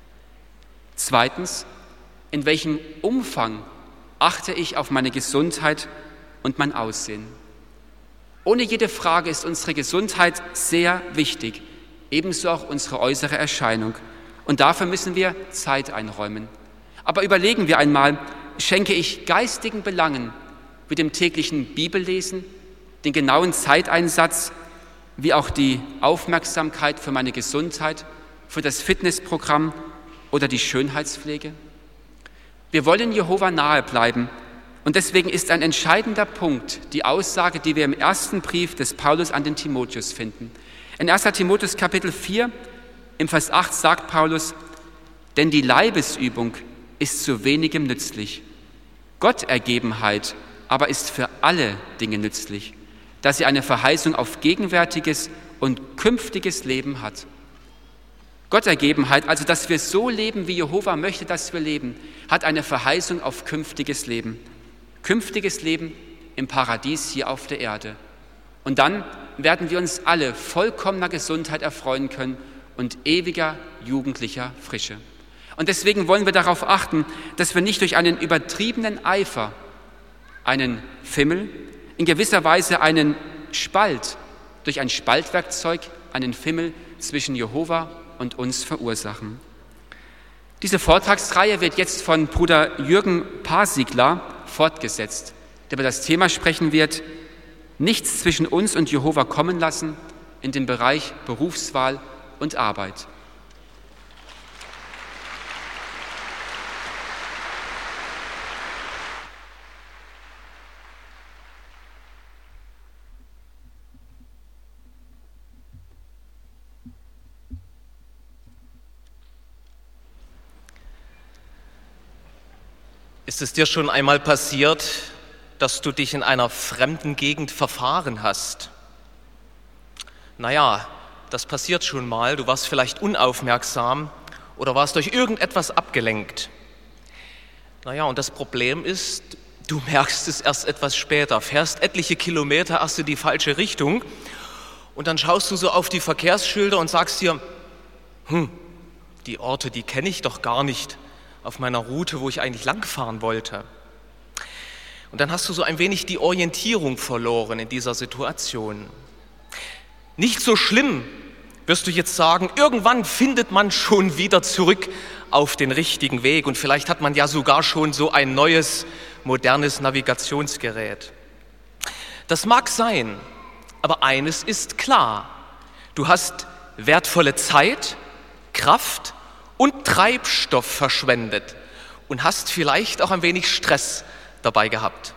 Zweitens, in welchem Umfang achte ich auf meine Gesundheit und mein Aussehen? Ohne jede Frage ist unsere Gesundheit sehr wichtig, ebenso auch unsere äußere Erscheinung. Und dafür müssen wir Zeit einräumen. Aber überlegen wir einmal, schenke ich geistigen Belangen wie dem täglichen Bibellesen, den genauen Zeiteinsatz, wie auch die Aufmerksamkeit für meine Gesundheit, für das Fitnessprogramm oder die Schönheitspflege? Wir wollen Jehova nahe bleiben und deswegen ist ein entscheidender Punkt die Aussage, die wir im ersten Brief des Paulus an den Timotheus finden. In 1. Timotheus Kapitel 4, im Vers 8 sagt Paulus, denn die Leibesübung ist zu wenigem nützlich. Gottergebenheit aber ist für alle Dinge nützlich, da sie eine Verheißung auf gegenwärtiges und künftiges Leben hat. Gottergebenheit, also dass wir so leben, wie Jehova möchte, dass wir leben, hat eine Verheißung auf künftiges Leben. Künftiges Leben im Paradies hier auf der Erde. Und dann werden wir uns alle vollkommener Gesundheit erfreuen können und ewiger jugendlicher Frische. Und deswegen wollen wir darauf achten, dass wir nicht durch einen übertriebenen Eifer, einen Fimmel, in gewisser Weise einen Spalt, durch ein Spaltwerkzeug, einen Fimmel zwischen Jehova und uns verursachen. Diese Vortragsreihe wird jetzt von Bruder Jürgen Pasigler fortgesetzt, der über das Thema sprechen wird, nichts zwischen uns und Jehova kommen lassen in dem Bereich Berufswahl und Arbeit. Ist es dir schon einmal passiert, dass du dich in einer fremden Gegend verfahren hast? Naja, das passiert schon mal. Du warst vielleicht unaufmerksam oder warst durch irgendetwas abgelenkt. Naja, und das Problem ist, du merkst es erst etwas später, fährst etliche Kilometer erst in die falsche Richtung und dann schaust du so auf die Verkehrsschilder und sagst dir, die Orte, die kenne ich doch gar nicht auf meiner Route, wo ich eigentlich langfahren wollte. Und dann hast du so ein wenig die Orientierung verloren in dieser Situation. Nicht so schlimm, wirst du jetzt sagen, irgendwann findet man schon wieder zurück auf den richtigen Weg und vielleicht hat man ja sogar schon so ein neues, modernes Navigationsgerät. Das mag sein, aber eines ist klar, du hast wertvolle Zeit, Kraft und Treibstoff verschwendet und hast vielleicht auch ein wenig Stress dabei gehabt.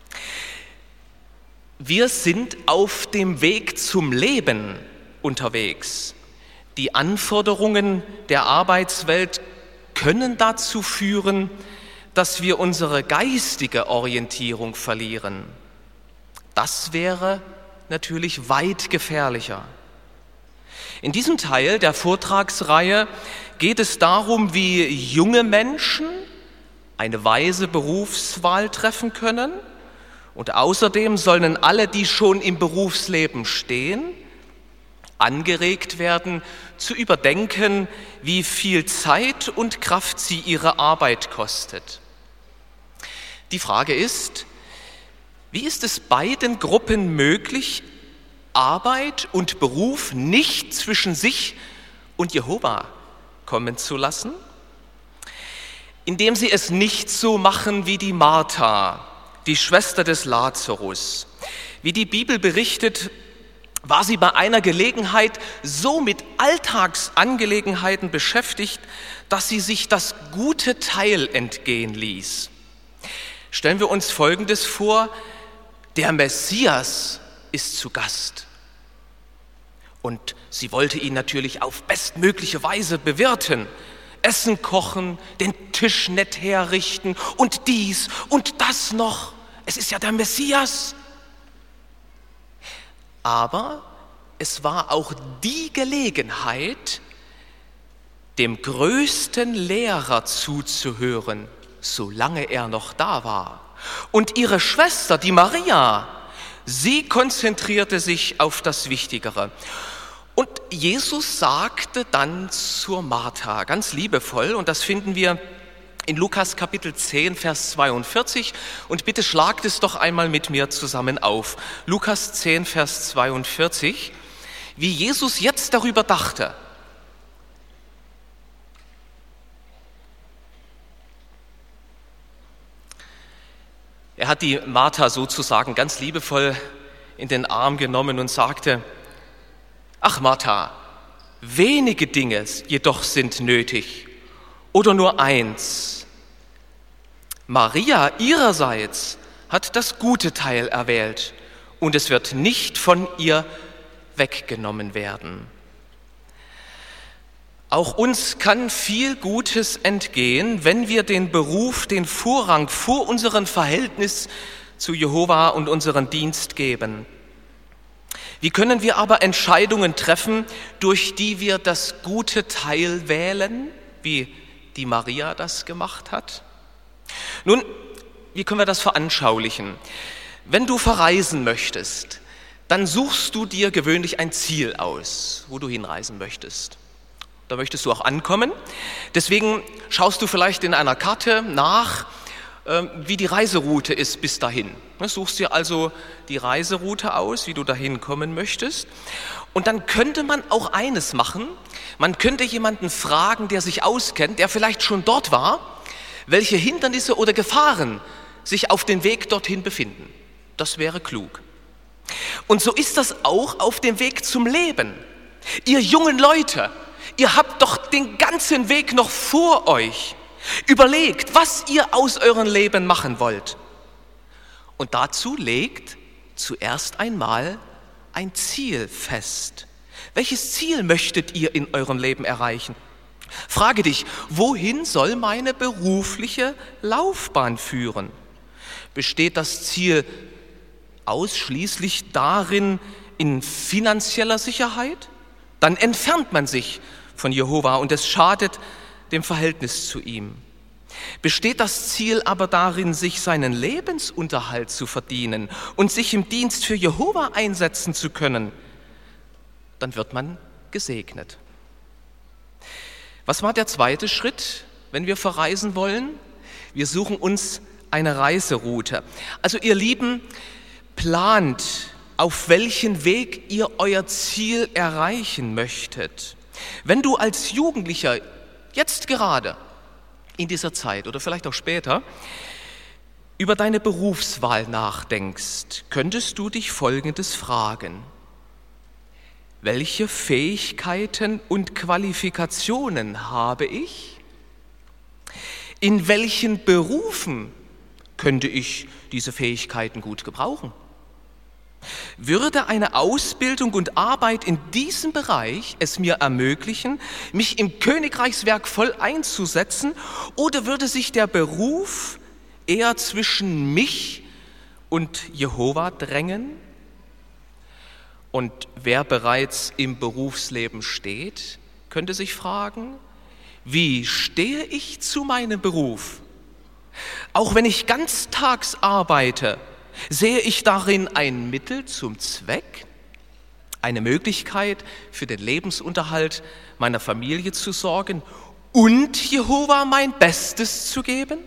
Wir sind auf dem Weg zum Leben unterwegs. Die Anforderungen der Arbeitswelt können dazu führen, dass wir unsere geistige Orientierung verlieren. Das wäre natürlich weit gefährlicher. In diesem Teil der Vortragsreihe geht es darum, wie junge Menschen eine weise Berufswahl treffen können und außerdem sollen alle, die schon im Berufsleben stehen, angeregt werden, zu überdenken, wie viel Zeit und Kraft sie ihre Arbeit kostet. Die Frage ist, wie ist es beiden Gruppen möglich, Arbeit und Beruf nicht zwischen sich und Jehova kommen zu lassen? Indem sie es nicht so machen wie die Martha, die Schwester des Lazarus. Wie die Bibel berichtet, war sie bei einer Gelegenheit so mit Alltagsangelegenheiten beschäftigt, dass sie sich das gute Teil entgehen ließ. Stellen wir uns Folgendes vor: Der Messias ist zu Gast. Und sie wollte ihn natürlich auf bestmögliche Weise bewirten. Essen kochen, den Tisch nett herrichten und dies und das noch. Es ist ja der Messias. Aber es war auch die Gelegenheit, dem größten Lehrer zuzuhören, solange er noch da war. Und ihre Schwester, die Maria, sie konzentrierte sich auf das Wichtigere. Und Jesus sagte dann zur Martha, ganz liebevoll, und das finden wir in Lukas Kapitel 10, Vers 42, und bitte schlagt es doch einmal mit mir zusammen auf. Lukas 10, Vers 42, wie Jesus jetzt darüber dachte. Er hat die Martha sozusagen ganz liebevoll in den Arm genommen und sagte: Ach Martha, wenige Dinge jedoch sind nötig oder nur eins. Maria ihrerseits hat das gute Teil erwählt und es wird nicht von ihr weggenommen werden. Auch uns kann viel Gutes entgehen, wenn wir den Beruf, den Vorrang vor unserem Verhältnis zu Jehova und unseren Dienst geben. Wie können wir aber Entscheidungen treffen, durch die wir das gute Teil wählen, wie die Maria das gemacht hat? Nun, wie können wir das veranschaulichen? Wenn du verreisen möchtest, dann suchst du dir gewöhnlich ein Ziel aus, wo du hinreisen möchtest. Da möchtest du auch ankommen. Deswegen schaust du vielleicht in einer Karte nach, wie die Reiseroute ist bis dahin. Du suchst dir also die Reiseroute aus, wie du dahin kommen möchtest. Und dann könnte man auch eines machen. Man könnte jemanden fragen, der sich auskennt, der vielleicht schon dort war, welche Hindernisse oder Gefahren sich auf dem Weg dorthin befinden. Das wäre klug. Und so ist das auch auf dem Weg zum Leben. Ihr jungen Leute, ihr habt doch den ganzen Weg noch vor euch. Überlegt, was ihr aus eurem Leben machen wollt. Und dazu legt zuerst einmal ein Ziel fest. Welches Ziel möchtet ihr in eurem Leben erreichen? Frage dich, wohin soll meine berufliche Laufbahn führen? Besteht das Ziel ausschließlich darin, in finanzieller Sicherheit? Dann entfernt man sich von Jehova und es schadet dem Verhältnis zu ihm. Besteht das Ziel aber darin, sich seinen Lebensunterhalt zu verdienen und sich im Dienst für Jehova einsetzen zu können, dann wird man gesegnet. Was war der zweite Schritt, wenn wir verreisen wollen? Wir suchen uns eine Reiseroute. Also ihr Lieben, plant, auf welchen Weg ihr euer Ziel erreichen möchtet. Wenn du als Jugendlicher jetzt gerade in dieser Zeit oder vielleicht auch später über deine Berufswahl nachdenkst, könntest du dich Folgendes fragen: Welche Fähigkeiten und Qualifikationen habe ich? In welchen Berufen könnte ich diese Fähigkeiten gut gebrauchen? Würde eine Ausbildung und Arbeit in diesem Bereich es mir ermöglichen, mich im Königreichswerk voll einzusetzen, oder würde sich der Beruf eher zwischen mich und Jehova drängen? Und wer bereits im Berufsleben steht, könnte sich fragen: Wie stehe ich zu meinem Beruf? Auch wenn ich ganztags arbeite, sehe ich darin ein Mittel zum Zweck, eine Möglichkeit für den Lebensunterhalt meiner Familie zu sorgen und Jehova mein Bestes zu geben?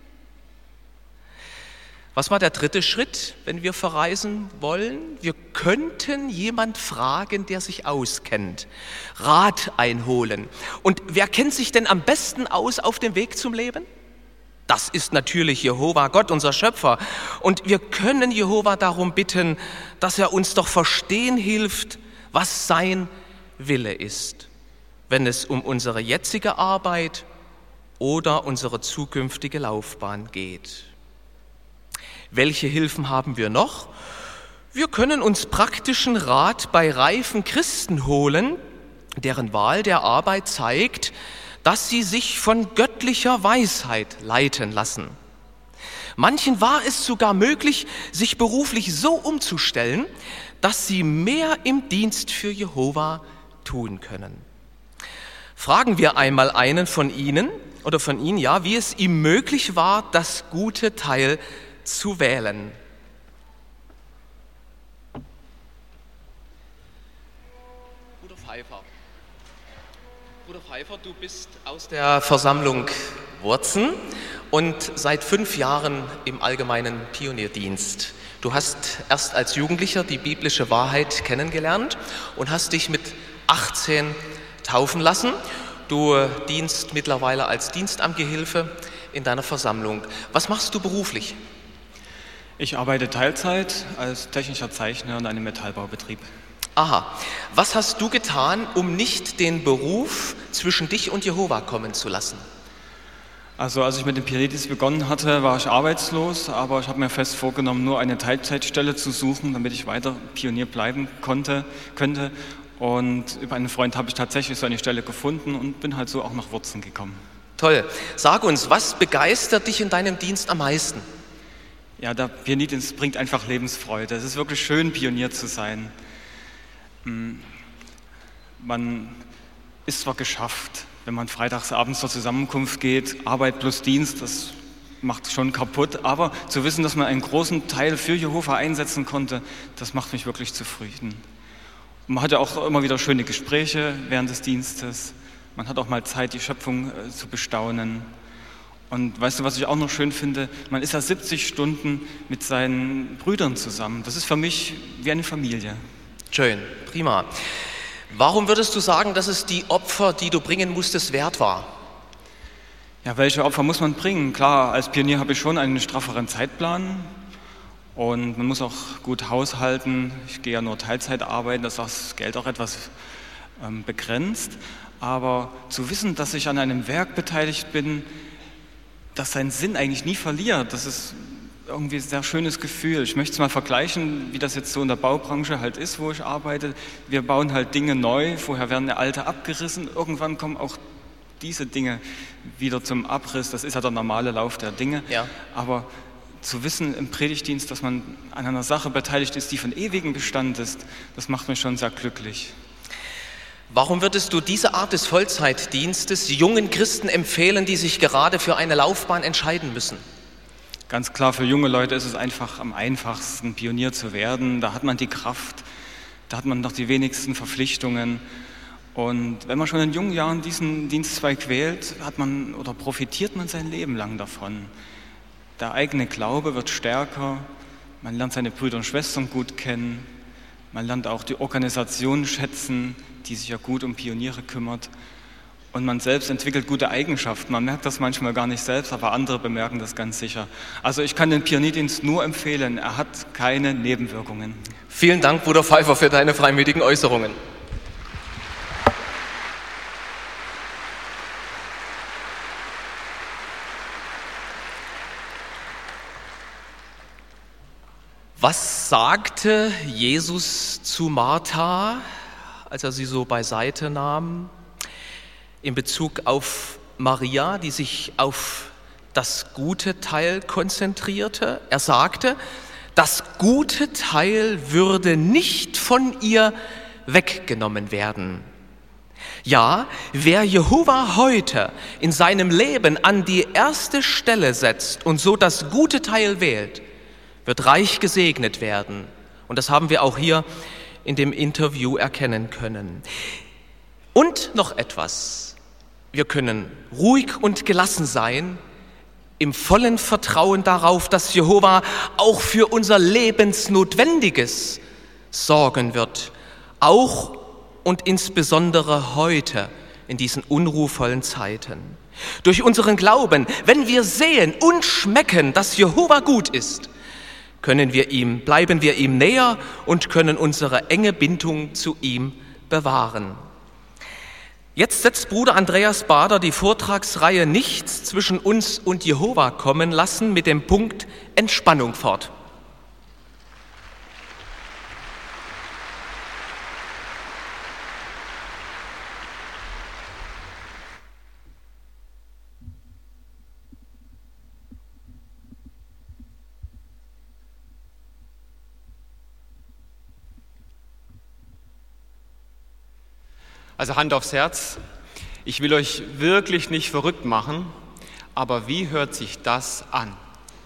Was war der dritte Schritt, wenn wir verreisen wollen? Wir könnten jemand fragen, der sich auskennt, Rat einholen. Und wer kennt sich denn am besten aus auf dem Weg zum Leben? Das ist natürlich Jehova, Gott, unser Schöpfer. Und wir können Jehova darum bitten, dass er uns doch verstehen hilft, was sein Wille ist, wenn es um unsere jetzige Arbeit oder unsere zukünftige Laufbahn geht. Welche Hilfen haben wir noch? Wir können uns praktischen Rat bei reifen Christen holen, deren Wahl der Arbeit zeigt, dass sie sich von göttlicher Weisheit leiten lassen. Manchen war es sogar möglich, sich beruflich so umzustellen, dass sie mehr im Dienst für Jehova tun können. Fragen wir einmal einen von ihnen oder von ihnen, ja, wie es ihm möglich war, das gute Teil zu wählen. Bruder Pfeiffer, du bist aus der Versammlung Wurzen und seit 5 Jahren im allgemeinen Pionierdienst. Du hast erst als Jugendlicher die biblische Wahrheit kennengelernt und hast dich mit 18 taufen lassen. Du dienst mittlerweile als Dienstamtgehilfe in deiner Versammlung. Was machst du beruflich? Ich arbeite Teilzeit als technischer Zeichner in einem Metallbaubetrieb. Aha. Was hast du getan, um nicht den Beruf zwischen dich und Jehova kommen zu lassen? Also als ich mit dem Pionierdienst begonnen hatte, war ich arbeitslos, aber ich habe mir fest vorgenommen, nur eine Teilzeitstelle zu suchen, damit ich weiter Pionier bleiben könnte. Und über einen Freund habe ich tatsächlich so eine Stelle gefunden und bin halt so auch nach Wurzen gekommen. Toll. Sag uns, was begeistert dich in deinem Dienst am meisten? Ja, der Pionierdienst bringt einfach Lebensfreude. Es ist wirklich schön, Pionier zu sein. Man ist zwar geschafft, wenn man freitags abends zur Zusammenkunft geht, Arbeit plus Dienst, das macht schon kaputt, aber zu wissen, dass man einen großen Teil für Jehova einsetzen konnte, das macht mich wirklich zufrieden. Man hatte auch immer wieder schöne Gespräche während des Dienstes, man hat auch mal Zeit, die Schöpfung zu bestaunen. Und weißt du, was ich auch noch schön finde? Man ist ja 70 Stunden mit seinen Brüdern zusammen. Das ist für mich wie eine Familie. Schön, prima. Warum würdest du sagen, dass es die Opfer, die du bringen musstest, wert war? Ja, welche Opfer muss man bringen? Klar, als Pionier habe ich schon einen strafferen Zeitplan Und man muss auch gut haushalten. Ich gehe ja nur Teilzeit arbeiten, das ist das Geld auch etwas begrenzt. Aber zu wissen, dass ich an einem Werk beteiligt bin, das seinen Sinn eigentlich nie verliert, das ist irgendwie ein sehr schönes Gefühl. Ich möchte es mal vergleichen, wie das jetzt so in der Baubranche halt ist, wo ich arbeite. Wir bauen halt Dinge neu, vorher werden alte abgerissen. Irgendwann kommen auch diese Dinge wieder zum Abriss. Das ist ja der normale Lauf der Dinge. Ja. Aber zu wissen im Predigtdienst, dass man an einer Sache beteiligt ist, die von ewigem Bestand ist, das macht mich schon sehr glücklich. Warum würdest du diese Art des Vollzeitdienstes jungen Christen empfehlen, die sich gerade für eine Laufbahn entscheiden müssen? Ganz klar, für junge Leute ist es einfach am einfachsten, Pionier zu werden. Da hat man die Kraft, da hat man noch die wenigsten Verpflichtungen. Und wenn man schon in jungen Jahren diesen Dienstzweig wählt, profitiert man sein Leben lang davon. Der eigene Glaube wird stärker, man lernt seine Brüder und Schwestern gut kennen, man lernt auch die Organisation schätzen, die sich ja gut um Pioniere kümmert. Und man selbst entwickelt gute Eigenschaften. Man merkt das manchmal gar nicht selbst, aber andere bemerken das ganz sicher. Also ich kann den Pionierdienst nur empfehlen, er hat keine Nebenwirkungen. Vielen Dank, Bruder Pfeiffer, für deine freimütigen Äußerungen. Was sagte Jesus zu Martha, als er sie so beiseite nahm, in Bezug auf Maria, die sich auf das gute Teil konzentrierte? Er sagte, das gute Teil würde nicht von ihr weggenommen werden. Ja, wer Jehova heute in seinem Leben an die erste Stelle setzt und so das gute Teil wählt, wird reich gesegnet werden. Und das haben wir auch hier in dem Interview erkennen können. Und noch etwas. Wir können ruhig und gelassen sein, im vollen Vertrauen darauf, dass Jehova auch für unser Lebensnotwendiges sorgen wird. Auch und insbesondere heute in diesen unruhvollen Zeiten. Durch unseren Glauben, wenn wir sehen und schmecken, dass Jehova gut ist, bleiben wir ihm näher und können unsere enge Bindung zu ihm bewahren. Jetzt setzt Bruder Andreas Bader die Vortragsreihe Nichts zwischen uns und Jehova kommen lassen mit dem Punkt Entspannung fort. Also Hand aufs Herz, ich will euch wirklich nicht verrückt machen, aber wie hört sich das an?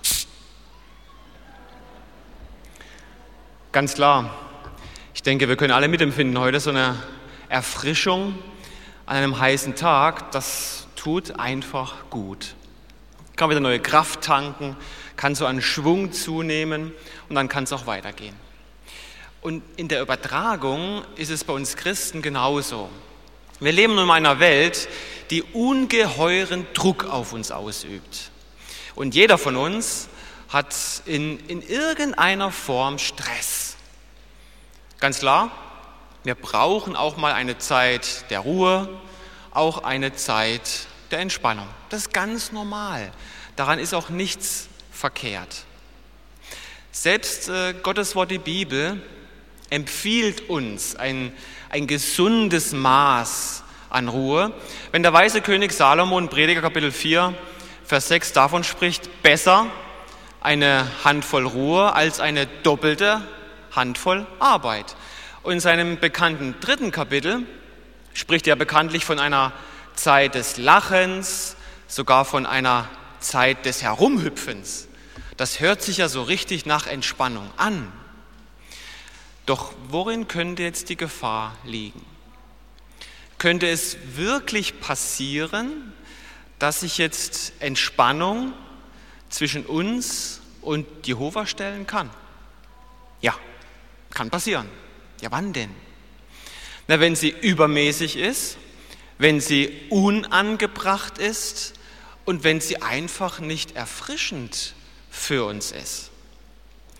Ganz klar, ich denke, wir können alle mitempfinden heute, so eine Erfrischung an einem heißen Tag, das tut einfach gut. Kann wieder neue Kraft tanken, kann so an Schwung zunehmen und dann kann es auch weitergehen. Und in der Übertragung ist es bei uns Christen genauso. Wir leben in einer Welt, die ungeheuren Druck auf uns ausübt. Und jeder von uns hat in irgendeiner Form Stress. Ganz klar, wir brauchen auch mal eine Zeit der Ruhe, auch eine Zeit der Entspannung. Das ist ganz normal. Daran ist auch nichts verkehrt. Selbst Gottes Wort, die Bibel, empfiehlt uns ein gesundes Maß an Ruhe. Wenn der weise König Salomo in Prediger Kapitel 4, Vers 6 davon spricht, besser eine Handvoll Ruhe als eine doppelte Handvoll Arbeit. Und in seinem bekannten 3. Kapitel spricht er bekanntlich von einer Zeit des Lachens, sogar von einer Zeit des Herumhüpfens. Das hört sich ja so richtig nach Entspannung an. Doch worin könnte jetzt die Gefahr liegen? Könnte es wirklich passieren, dass sich jetzt Entspannung zwischen uns und Jehova stellen kann? Ja, kann passieren. Ja, wann denn? Na, wenn sie übermäßig ist, wenn sie unangebracht ist und wenn sie einfach nicht erfrischend für uns ist.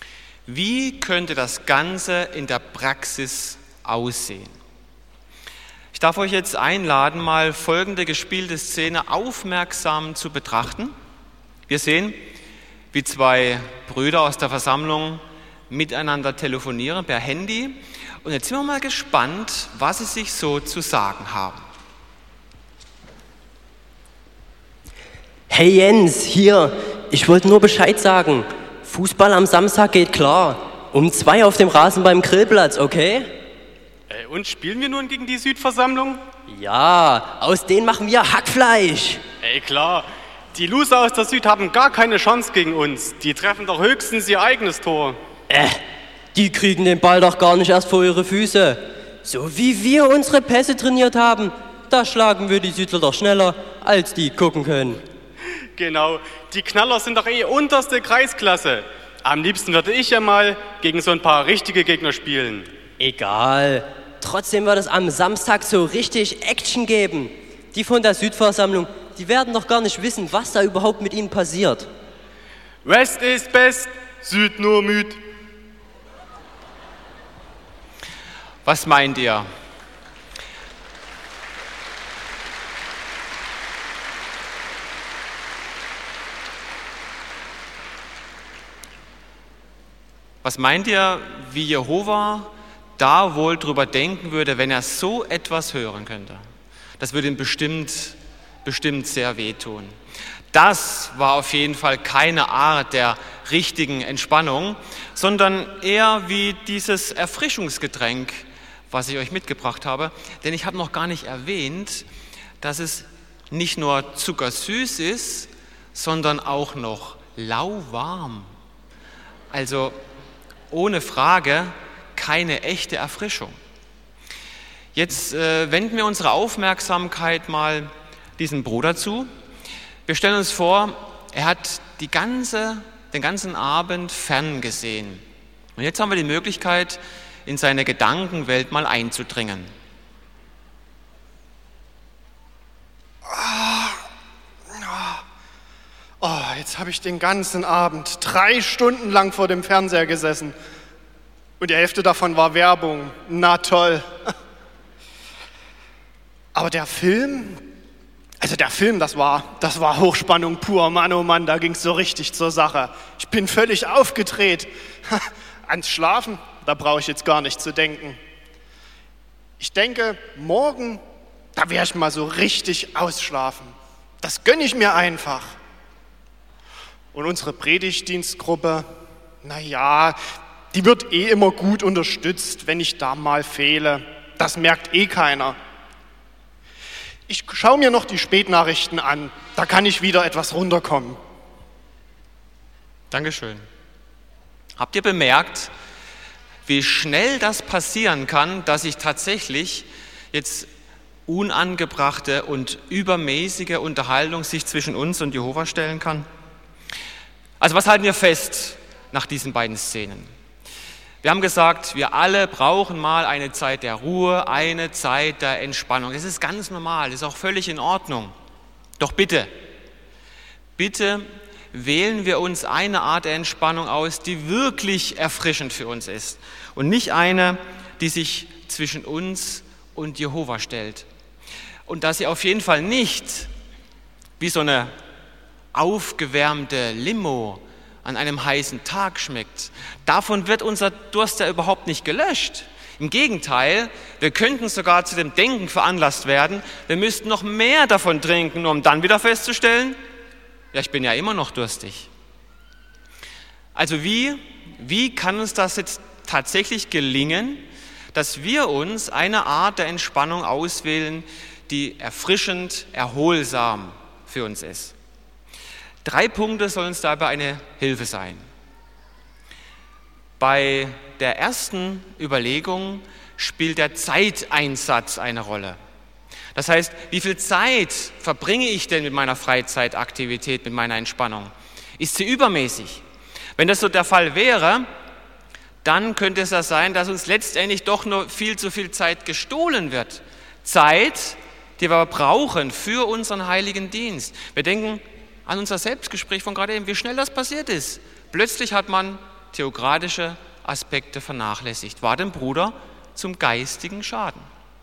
Wie könnte das Ganze in der Praxis aussehen? Ich darf euch jetzt einladen, mal folgende gespielte Szene aufmerksam zu betrachten. Wir sehen, wie zwei Brüder aus der Versammlung miteinander telefonieren per Handy. Und jetzt sind wir mal gespannt, was sie sich so zu sagen haben. Hey Jens, hier, ich wollte nur Bescheid sagen. Fußball am Samstag geht klar. Um 2 auf dem Rasen beim Grillplatz, okay? Und spielen wir nun gegen die Südversammlung? Ja, aus denen machen wir Hackfleisch. Klar. Die Loser aus der Süd haben gar keine Chance gegen uns. Die treffen doch höchstens ihr eigenes Tor. Die kriegen den Ball doch gar nicht erst vor ihre Füße. So wie wir unsere Pässe trainiert haben, da schlagen wir die Südler doch schneller, als die gucken können. Genau, die Knaller sind doch unterste Kreisklasse. Am liebsten würde ich ja mal gegen so ein paar richtige Gegner spielen. Egal. Trotzdem wird es am Samstag so richtig Action geben. Die von der Südversammlung, die werden doch gar nicht wissen, was da überhaupt mit ihnen passiert. West ist best, Süd nur müd. Was meint ihr? Was meint ihr, wie Jehova da wohl drüber denken würde, wenn er so etwas hören könnte? Das würde ihm bestimmt sehr wehtun. Das war auf jeden Fall keine Art der richtigen Entspannung, sondern eher wie dieses Erfrischungsgetränk, was ich euch mitgebracht habe. Denn ich habe noch gar nicht erwähnt, dass es nicht nur zuckersüß ist, sondern auch noch lauwarm. Also ohne Frage keine echte Erfrischung. Jetzt wenden wir unsere Aufmerksamkeit mal diesem Bruder zu. Wir stellen uns vor, er hat den ganzen Abend ferngesehen. Und jetzt haben wir die Möglichkeit, in seine Gedankenwelt mal einzudringen. Jetzt habe ich den ganzen Abend 3 Stunden lang vor dem Fernseher gesessen. Und die Hälfte davon war Werbung. Na toll. Aber der Film, das war Hochspannung pur. Mann, oh Mann, da ging es so richtig zur Sache. Ich bin völlig aufgedreht. Ans Schlafen, da brauche ich jetzt gar nicht zu denken. Ich denke, morgen, da werde ich mal so richtig ausschlafen. Das gönne ich mir einfach. Und unsere Predigtdienstgruppe, naja, die wird immer gut unterstützt, wenn ich da mal fehle. Das merkt keiner. Ich schaue mir noch die Spätnachrichten an, da kann ich wieder etwas runterkommen. Dankeschön. Habt ihr bemerkt, wie schnell das passieren kann, dass sich tatsächlich jetzt unangebrachte und übermäßige Unterhaltung sich zwischen uns und Jehova stellen kann? Also was halten wir fest nach diesen beiden Szenen? Wir haben gesagt, wir alle brauchen mal eine Zeit der Ruhe, eine Zeit der Entspannung. Das ist ganz normal, das ist auch völlig in Ordnung. Doch bitte wählen wir uns eine Art der Entspannung aus, die wirklich erfrischend für uns ist und nicht eine, die sich zwischen uns und Jehova stellt. Und dass sie auf jeden Fall nicht wie so eine aufgewärmte Limo an einem heißen Tag schmeckt. Davon wird unser Durst ja überhaupt nicht gelöscht. Im Gegenteil, wir könnten sogar zu dem Denken veranlasst werden, wir müssten noch mehr davon trinken, um dann wieder festzustellen, ja, ich bin ja immer noch durstig. Also wie kann uns das jetzt tatsächlich gelingen, dass wir uns eine Art der Entspannung auswählen, die erfrischend, erholsam für uns ist? 3 Punkte sollen uns dabei eine Hilfe sein. Bei der ersten Überlegung spielt der Zeiteinsatz eine Rolle. Das heißt, wie viel Zeit verbringe ich denn mit meiner Freizeitaktivität, mit meiner Entspannung? Ist sie übermäßig? Wenn das so der Fall wäre, dann könnte es ja sein, dass uns letztendlich doch nur viel zu viel Zeit gestohlen wird. Zeit, die wir aber brauchen für unseren heiligen Dienst. Wir denken an unser Selbstgespräch von gerade eben, wie schnell das passiert ist. Plötzlich hat man theokratische Aspekte vernachlässigt, war dem Bruder zum geistigen Schaden.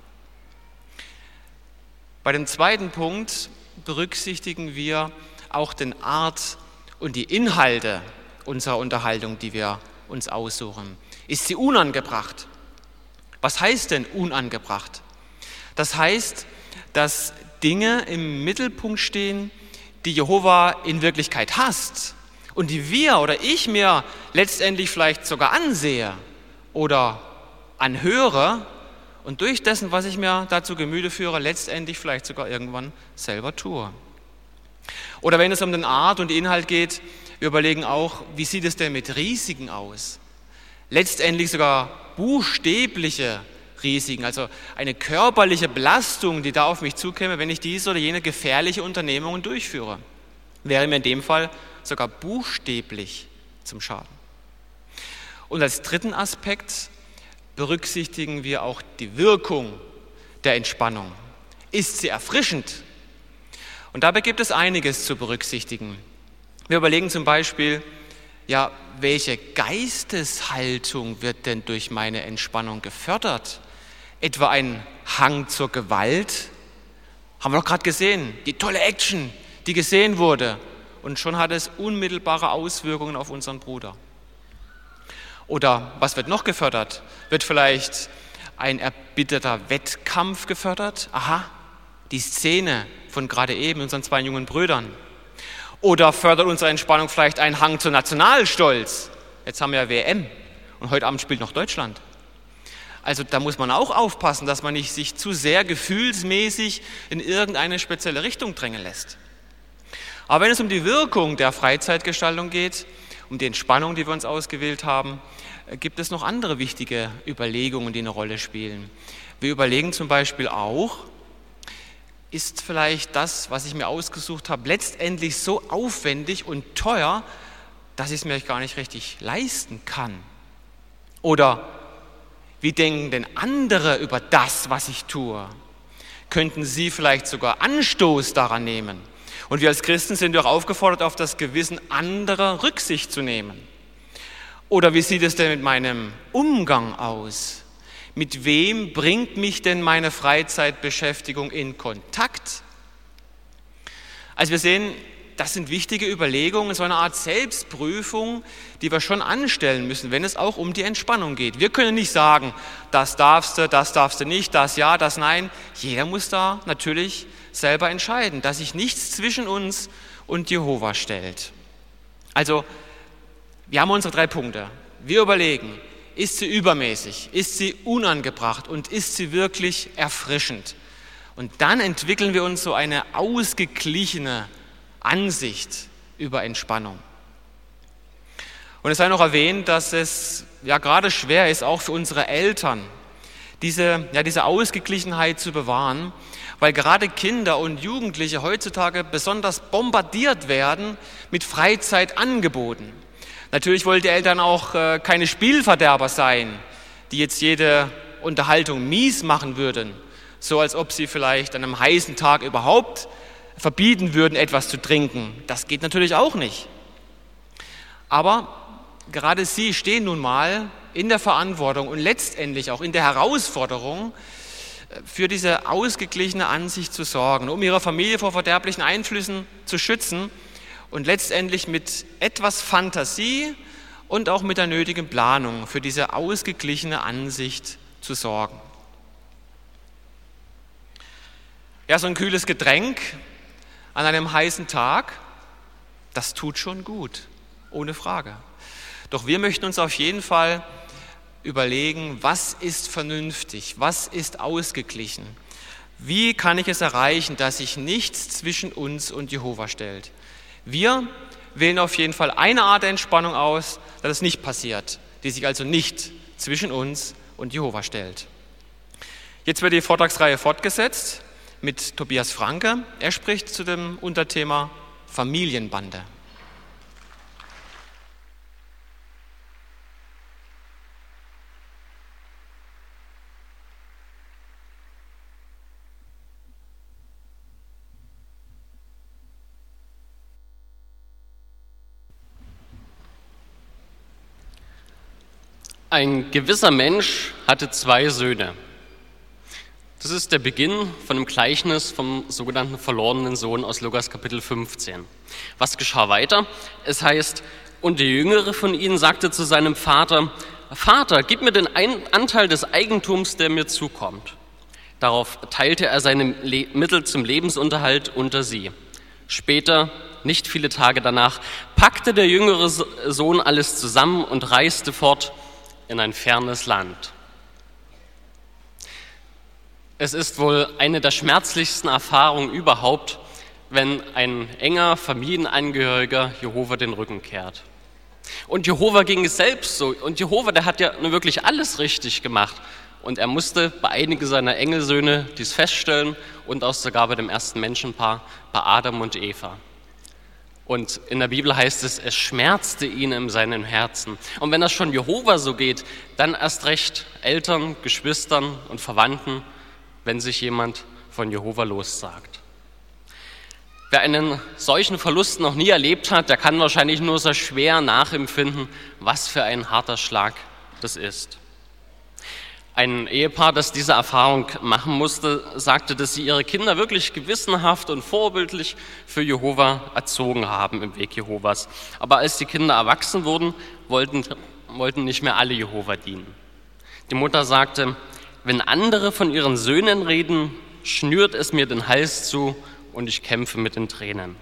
Bei dem zweiten Punkt berücksichtigen wir auch den Art und die Inhalte unserer Unterhaltung, die wir uns aussuchen. Ist sie unangebracht? Was heißt denn unangebracht? Das heißt, dass Dinge im Mittelpunkt stehen, die Jehova in Wirklichkeit hasst und die wir oder ich mir letztendlich vielleicht sogar ansehe oder anhöre und durch dessen, was ich mir dazu Gemüte führe, letztendlich vielleicht sogar irgendwann selber tue. Oder wenn es um den Art und den Inhalt geht, wir überlegen auch, wie sieht es denn mit Risiken aus? Letztendlich sogar buchstäbliche Risiken, also eine körperliche Belastung, die da auf mich zukäme, wenn ich diese oder jene gefährliche Unternehmungen durchführe, wäre mir in dem Fall sogar buchstäblich zum Schaden. Und als dritten Aspekt berücksichtigen wir auch die Wirkung der Entspannung. Ist sie erfrischend? Und dabei gibt es einiges zu berücksichtigen. Wir überlegen zum Beispiel, ja, welche Geisteshaltung wird denn durch meine Entspannung gefördert? Etwa ein Hang zur Gewalt? Haben wir doch gerade gesehen, die tolle Action, die gesehen wurde. Und schon hat es unmittelbare Auswirkungen auf unseren Bruder. Oder was wird noch gefördert? Wird vielleicht ein erbitterter Wettkampf gefördert? Aha, die Szene von gerade eben unseren zwei jungen Brüdern. Oder fördert unsere Entspannung vielleicht einen Hang zu Nationalstolz? Jetzt haben wir ja WM und heute Abend spielt noch Deutschland. Also da muss man auch aufpassen, dass man nicht sich zu sehr gefühlsmäßig in irgendeine spezielle Richtung drängen lässt. Aber wenn es um die Wirkung der Freizeitgestaltung geht, um die Entspannung, die wir uns ausgewählt haben, gibt es noch andere wichtige Überlegungen, die eine Rolle spielen. Wir überlegen zum Beispiel auch, ist vielleicht das, was ich mir ausgesucht habe, letztendlich so aufwendig und teuer, dass ich es mir gar nicht richtig leisten kann? Oder wie denken denn andere über das, was ich tue? Könnten sie vielleicht sogar Anstoß daran nehmen? Und wir als Christen sind auch aufgefordert, auf das Gewissen anderer Rücksicht zu nehmen. Oder wie sieht es denn mit meinem Umgang aus? Mit wem bringt mich denn meine Freizeitbeschäftigung in Kontakt? Also wir sehen, das sind wichtige Überlegungen, so eine Art Selbstprüfung, die wir schon anstellen müssen, wenn es auch um die Entspannung geht. Wir können nicht sagen, das darfst du nicht, das ja, das nein. Jeder muss da natürlich selber entscheiden, dass sich nichts zwischen uns und Jehova stellt. Also, wir haben unsere 3 Punkte. Wir überlegen, ist sie übermäßig, ist sie unangebracht und ist sie wirklich erfrischend? Und dann entwickeln wir uns so eine ausgeglichene Ansicht über Entspannung. Und es sei noch erwähnt, dass es ja gerade schwer ist, auch für unsere Eltern, diese Ausgeglichenheit zu bewahren, weil gerade Kinder und Jugendliche heutzutage besonders bombardiert werden mit Freizeitangeboten. Natürlich wollen die Eltern auch keine Spielverderber sein, die jetzt jede Unterhaltung mies machen würden, so als ob sie vielleicht an einem heißen Tag überhaupt verbieten würden, etwas zu trinken. Das geht natürlich auch nicht. Aber gerade sie stehen nun mal in der Verantwortung und letztendlich auch in der Herausforderung, für diese ausgeglichene Ansicht zu sorgen, um ihre Familie vor verderblichen Einflüssen zu schützen und letztendlich mit etwas Fantasie und auch mit der nötigen Planung für diese ausgeglichene Ansicht zu sorgen. Ja, so ein kühles Getränk an einem heißen Tag, das tut schon gut, ohne Frage. Doch wir möchten uns auf jeden Fall überlegen, was ist vernünftig, was ist ausgeglichen? Wie kann ich es erreichen, dass sich nichts zwischen uns und Jehova stellt? Wir wählen auf jeden Fall eine Art der Entspannung aus, dass es nicht passiert, die sich also nicht zwischen uns und Jehova stellt. Jetzt wird die Vortragsreihe fortgesetzt mit Tobias Franke. Er spricht zu dem Unterthema Familienbande. Ein gewisser Mensch hatte 2 Söhne. Das ist der Beginn von dem Gleichnis vom sogenannten verlorenen Sohn aus Lukas Kapitel 15. Was geschah weiter? Es heißt, und der Jüngere von ihnen sagte zu seinem Vater, Vater, gib mir den Anteil des Eigentums, der mir zukommt. Darauf teilte er seine Mittel zum Lebensunterhalt unter sie. Später, nicht viele Tage danach, packte der jüngere Sohn alles zusammen und reiste fort in ein fernes Land. Es ist wohl eine der schmerzlichsten Erfahrungen überhaupt, wenn ein enger Familienangehöriger Jehova den Rücken kehrt. Und Jehova ging es selbst so. Und Jehova, der hat ja nur wirklich alles richtig gemacht. Und er musste bei einigen seiner Engelsöhne dies feststellen und auch sogar bei dem ersten Menschenpaar, bei Adam und Eva. Und in der Bibel heißt es, es schmerzte ihn in seinem Herzen. Und wenn das schon Jehova so geht, dann erst recht Eltern, Geschwistern und Verwandten, wenn sich jemand von Jehova lossagt. Wer einen solchen Verlust noch nie erlebt hat, der kann wahrscheinlich nur so schwer nachempfinden, was für ein harter Schlag das ist. Ein Ehepaar, das diese Erfahrung machen musste, sagte, dass sie ihre Kinder wirklich gewissenhaft und vorbildlich für Jehova erzogen haben im Weg Jehovas. Aber als die Kinder erwachsen wurden, wollten nicht mehr alle Jehova dienen. Die Mutter sagte, wenn andere von ihren Söhnen reden, schnürt es mir den Hals zu und ich kämpfe mit den Tränen.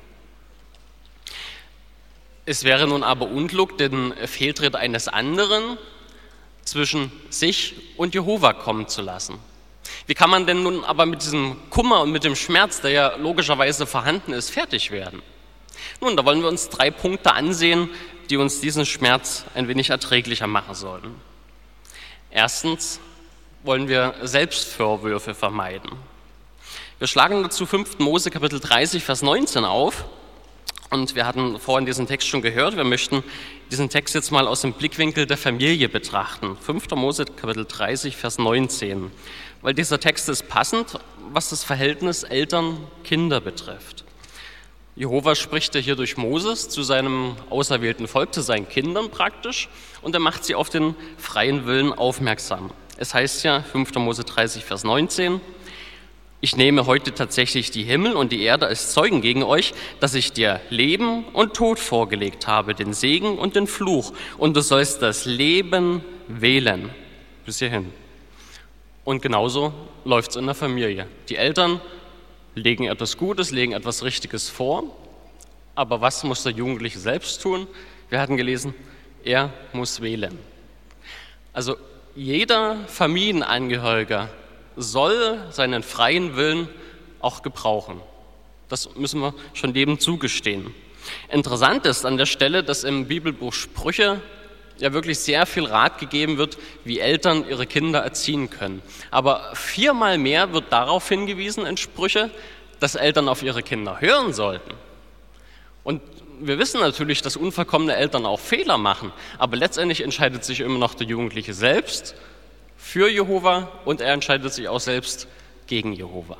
Es wäre nun aber unklug, den Fehltritt eines anderen zwischen sich und Jehova kommen zu lassen. Wie kann man denn nun aber mit diesem Kummer und mit dem Schmerz, der ja logischerweise vorhanden ist, fertig werden? Nun, da wollen wir uns 3 Punkte ansehen, die uns diesen Schmerz ein wenig erträglicher machen sollen. Erstens wollen wir Selbstvorwürfe vermeiden. Wir schlagen dazu 5. Mose Kapitel 30, Vers 19 auf. Und wir hatten vorhin diesen Text schon gehört. Wir möchten diesen Text jetzt mal aus dem Blickwinkel der Familie betrachten. 5. Mose Kapitel 30, Vers 19. Weil dieser Text ist passend, was das Verhältnis Eltern-Kinder betrifft. Jehova spricht ja hier durch Moses zu seinem auserwählten Volk, zu seinen Kindern praktisch, und er macht sie auf den freien Willen aufmerksam. Es heißt ja, 5. Mose 30, Vers 19, ich nehme heute tatsächlich die Himmel und die Erde als Zeugen gegen euch, dass ich dir Leben und Tod vorgelegt habe, den Segen und den Fluch. Und du sollst das Leben wählen. Bis hierhin. Und genauso läuft es in der Familie. Die Eltern legen etwas Gutes, legen etwas Richtiges vor. Aber was muss der Jugendliche selbst tun? Wir hatten gelesen, er muss wählen. Also jeder Familienangehöriger soll seinen freien Willen auch gebrauchen. Das müssen wir schon jedem zugestehen. Interessant ist an der Stelle, dass im Bibelbuch Sprüche ja wirklich sehr viel Rat gegeben wird, wie Eltern ihre Kinder erziehen können. Aber 4-mal mehr wird darauf hingewiesen in Sprüche, dass Eltern auf ihre Kinder hören sollten. Und wir wissen natürlich, dass unvollkommene Eltern auch Fehler machen, aber letztendlich entscheidet sich immer noch der Jugendliche selbst für Jehova und er entscheidet sich auch selbst gegen Jehova.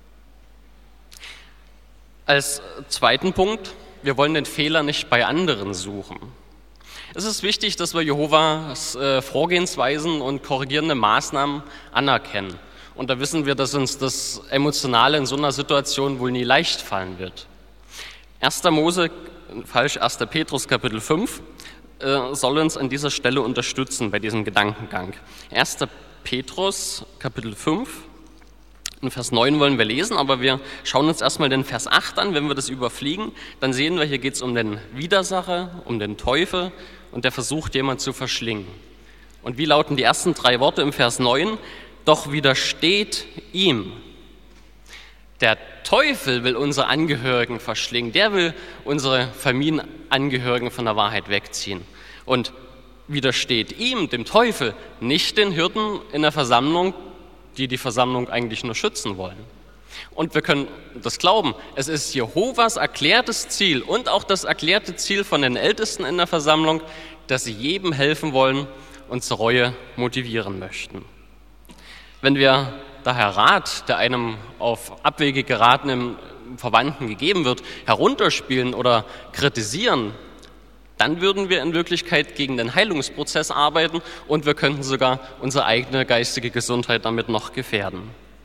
Als zweiten Punkt, wir wollen den Fehler nicht bei anderen suchen. Es ist wichtig, dass wir Jehovas Vorgehensweisen und korrigierende Maßnahmen anerkennen. Und da wissen wir, dass uns das Emotionale in so einer Situation wohl nie leicht fallen wird. 1. Petrus Kapitel 5 soll uns an dieser Stelle unterstützen bei diesem Gedankengang. 1. Petrus Kapitel 5, in Vers 9 wollen wir lesen, aber wir schauen uns erstmal den Vers 8 an. Wenn wir das überfliegen, dann sehen wir, hier geht es um den Widersacher, um den Teufel und der versucht, jemand zu verschlingen. Und wie lauten die ersten 3 Worte im Vers 9? Doch widersteht ihm. Der Teufel will unsere Angehörigen verschlingen, der will unsere Familienangehörigen von der Wahrheit wegziehen. Und widersteht ihm, dem Teufel, nicht den Hirten in der Versammlung, die die Versammlung eigentlich nur schützen wollen. Und wir können das glauben, es ist Jehovas erklärtes Ziel und auch das erklärte Ziel von den Ältesten in der Versammlung, dass sie jedem helfen wollen und zur Reue motivieren möchten. Wenn wir daher Rat, der einem auf Abwege geratenen Verwandten gegeben wird, herunterspielen oder kritisieren, Dann würden wir in Wirklichkeit gegen den Heilungsprozess arbeiten und wir könnten sogar unsere eigene geistige Gesundheit damit noch gefährden.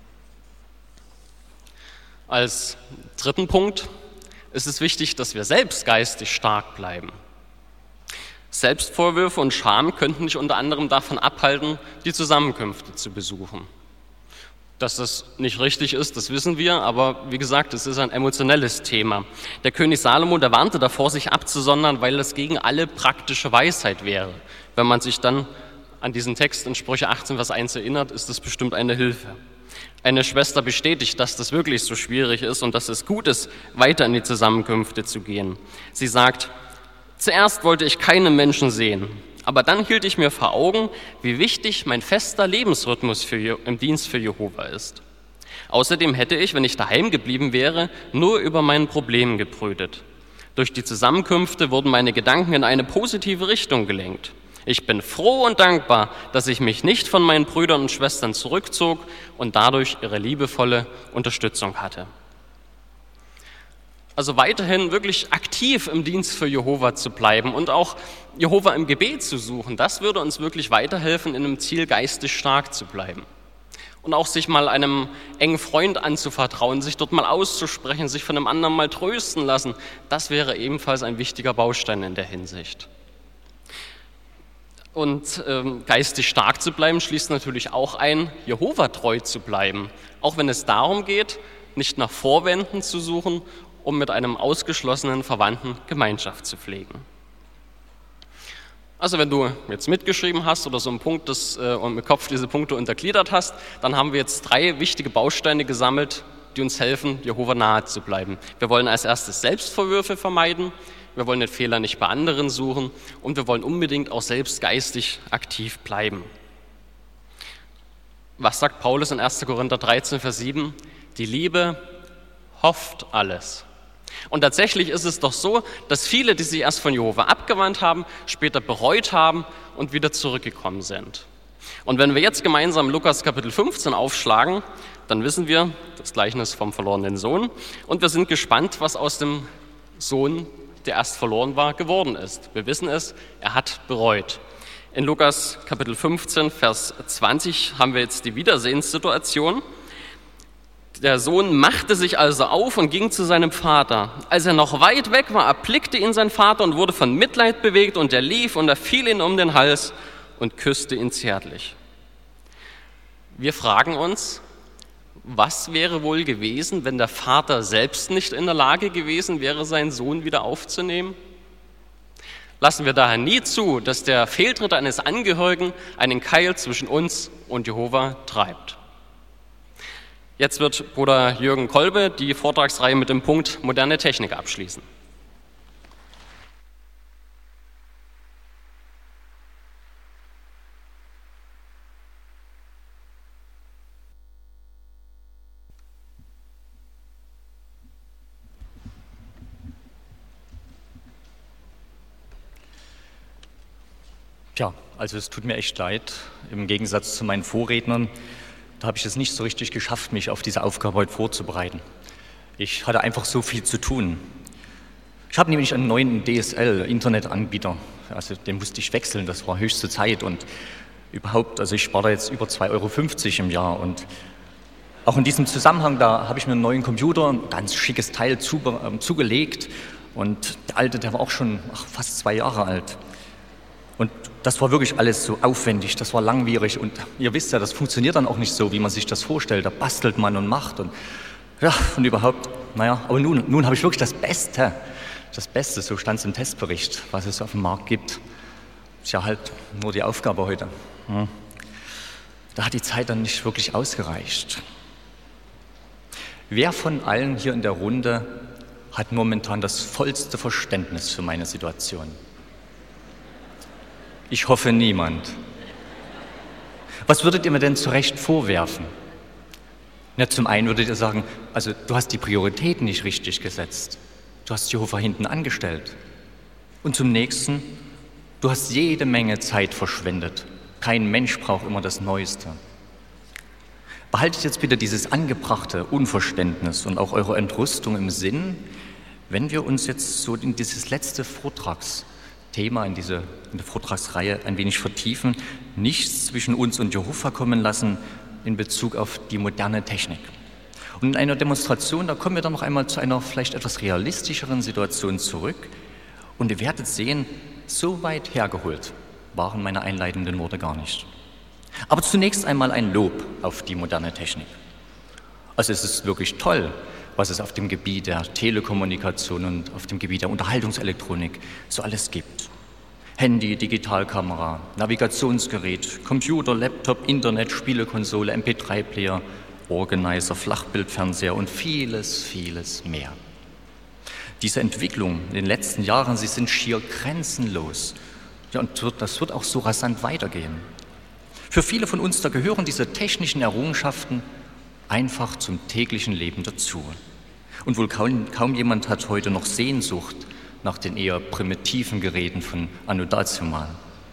Als dritten Punkt ist es wichtig, dass wir selbst geistig stark bleiben. Selbstvorwürfe und Scham könnten dich unter anderem davon abhalten, die Zusammenkünfte zu besuchen. Dass das nicht richtig ist, das wissen wir, aber wie gesagt, es ist ein emotionelles Thema. Der König Salomo, der warnte davor, sich abzusondern, weil das gegen alle praktische Weisheit wäre. Wenn man sich dann an diesen Text in Sprüche 18, Vers 1 erinnert, ist das bestimmt eine Hilfe. Eine Schwester bestätigt, dass das wirklich so schwierig ist und dass es gut ist, weiter in die Zusammenkünfte zu gehen. Sie sagt, zuerst wollte ich keine Menschen sehen, aber dann hielt ich mir vor Augen, wie wichtig mein fester Lebensrhythmus im Dienst für Jehova ist. Außerdem hätte ich, wenn ich daheim geblieben wäre, nur über mein Problem gebrütet. Durch die Zusammenkünfte wurden meine Gedanken in eine positive Richtung gelenkt. Ich bin froh und dankbar, dass ich mich nicht von meinen Brüdern und Schwestern zurückzog und dadurch ihre liebevolle Unterstützung hatte. Also weiterhin wirklich aktiv im Dienst für Jehova zu bleiben und auch Jehova im Gebet zu suchen, das würde uns wirklich weiterhelfen, in dem Ziel geistig stark zu bleiben. Und auch sich mal einem engen Freund anzuvertrauen, sich dort mal auszusprechen, sich von einem anderen mal trösten lassen, das wäre ebenfalls ein wichtiger Baustein in der Hinsicht. Und geistig stark zu bleiben, schließt natürlich auch ein, Jehova treu zu bleiben, auch wenn es darum geht, nicht nach Vorwänden zu suchen, um mit einem ausgeschlossenen Verwandten Gemeinschaft zu pflegen. Also wenn du jetzt mitgeschrieben hast oder so einen Punkt und im Kopf diese Punkte untergliedert hast, dann haben wir jetzt 3 wichtige Bausteine gesammelt, die uns helfen, Jehova nahe zu bleiben. Wir wollen als erstes Selbstvorwürfe vermeiden, wir wollen den Fehler nicht bei anderen suchen und wir wollen unbedingt auch selbst geistig aktiv bleiben. Was sagt Paulus in 1. Korinther 13, Vers 7? Die Liebe hofft alles. Und tatsächlich ist es doch so, dass viele, die sich erst von Jehova abgewandt haben, später bereut haben und wieder zurückgekommen sind. Und wenn wir jetzt gemeinsam Lukas Kapitel 15 aufschlagen, dann wissen wir das Gleichnis vom verlorenen Sohn und wir sind gespannt, was aus dem Sohn, der erst verloren war, geworden ist. Wir wissen es, er hat bereut. In Lukas Kapitel 15, Vers 20 haben wir jetzt die Wiedersehenssituation. Der Sohn machte sich also auf und ging zu seinem Vater. Als er noch weit weg war, erblickte ihn sein Vater und wurde von Mitleid bewegt und er lief und er fiel ihm um den Hals und küsste ihn zärtlich. Wir fragen uns, was wäre wohl gewesen, wenn der Vater selbst nicht in der Lage gewesen wäre, seinen Sohn wieder aufzunehmen? Lassen wir daher nie zu, dass der Fehltritt eines Angehörigen einen Keil zwischen uns und Jehova treibt. Jetzt wird Bruder Jürgen Kolbe die Vortragsreihe mit dem Punkt moderne Technik abschließen. Tja, also es tut mir echt leid, im Gegensatz zu meinen Vorrednern, da habe ich es nicht so richtig geschafft, mich auf diese Aufgabe heute vorzubereiten. Ich hatte einfach so viel zu tun. Ich habe nämlich einen neuen DSL-Internetanbieter, also den musste ich wechseln, das war höchste Zeit und überhaupt, also ich spare da jetzt über 2,50 € im Jahr und auch in diesem Zusammenhang, da habe ich mir einen neuen Computer, ein ganz schickes Teil zugelegt und der alte, der war auch schon fast 2 Jahre alt. Und das war wirklich alles so aufwendig, das war langwierig und ihr wisst ja, das funktioniert dann auch nicht so, wie man sich das vorstellt. Da bastelt man und macht und ja, und überhaupt, naja, aber nun habe ich wirklich das Beste, so stand es im Testbericht, was es auf dem Markt gibt. Ist ja halt nur die Aufgabe heute. Da hat die Zeit dann nicht wirklich ausgereicht. Wer von allen hier in der Runde hat momentan das vollste Verständnis für meine Situation? Ich hoffe, niemand. Was würdet ihr mir denn zu Recht vorwerfen? Ja, zum einen würdet ihr sagen, also du hast die Prioritäten nicht richtig gesetzt. Du hast Jehova hinten angestellt. Und zum nächsten, du hast jede Menge Zeit verschwendet. Kein Mensch braucht immer das Neueste. Behaltet jetzt bitte dieses angebrachte Unverständnis und auch eure Entrüstung im Sinn, wenn wir uns jetzt so in dieses letzte Vortragsteil Thema in der Vortragsreihe ein wenig vertiefen, nichts zwischen uns und Jehova kommen lassen in Bezug auf die moderne Technik. Und in einer Demonstration, da kommen wir dann noch einmal zu einer vielleicht etwas realistischeren Situation zurück und ihr werdet sehen, so weit hergeholt waren meine einleitenden Worte gar nicht. Aber zunächst einmal ein Lob auf die moderne Technik. Also es ist wirklich toll, was es auf dem Gebiet der Telekommunikation und auf dem Gebiet der Unterhaltungselektronik so alles gibt. Handy, Digitalkamera, Navigationsgerät, Computer, Laptop, Internet, Spielekonsole, MP3-Player, Organizer, Flachbildfernseher und vieles, vieles mehr. Diese Entwicklung in den letzten Jahren, sie sind schier grenzenlos. Ja, und das wird auch so rasant weitergehen. Für viele von uns, da gehören diese technischen Errungenschaften einfach zum täglichen Leben dazu. Und wohl kaum jemand hat heute noch Sehnsucht nach den eher primitiven Geräten von anno dazumal.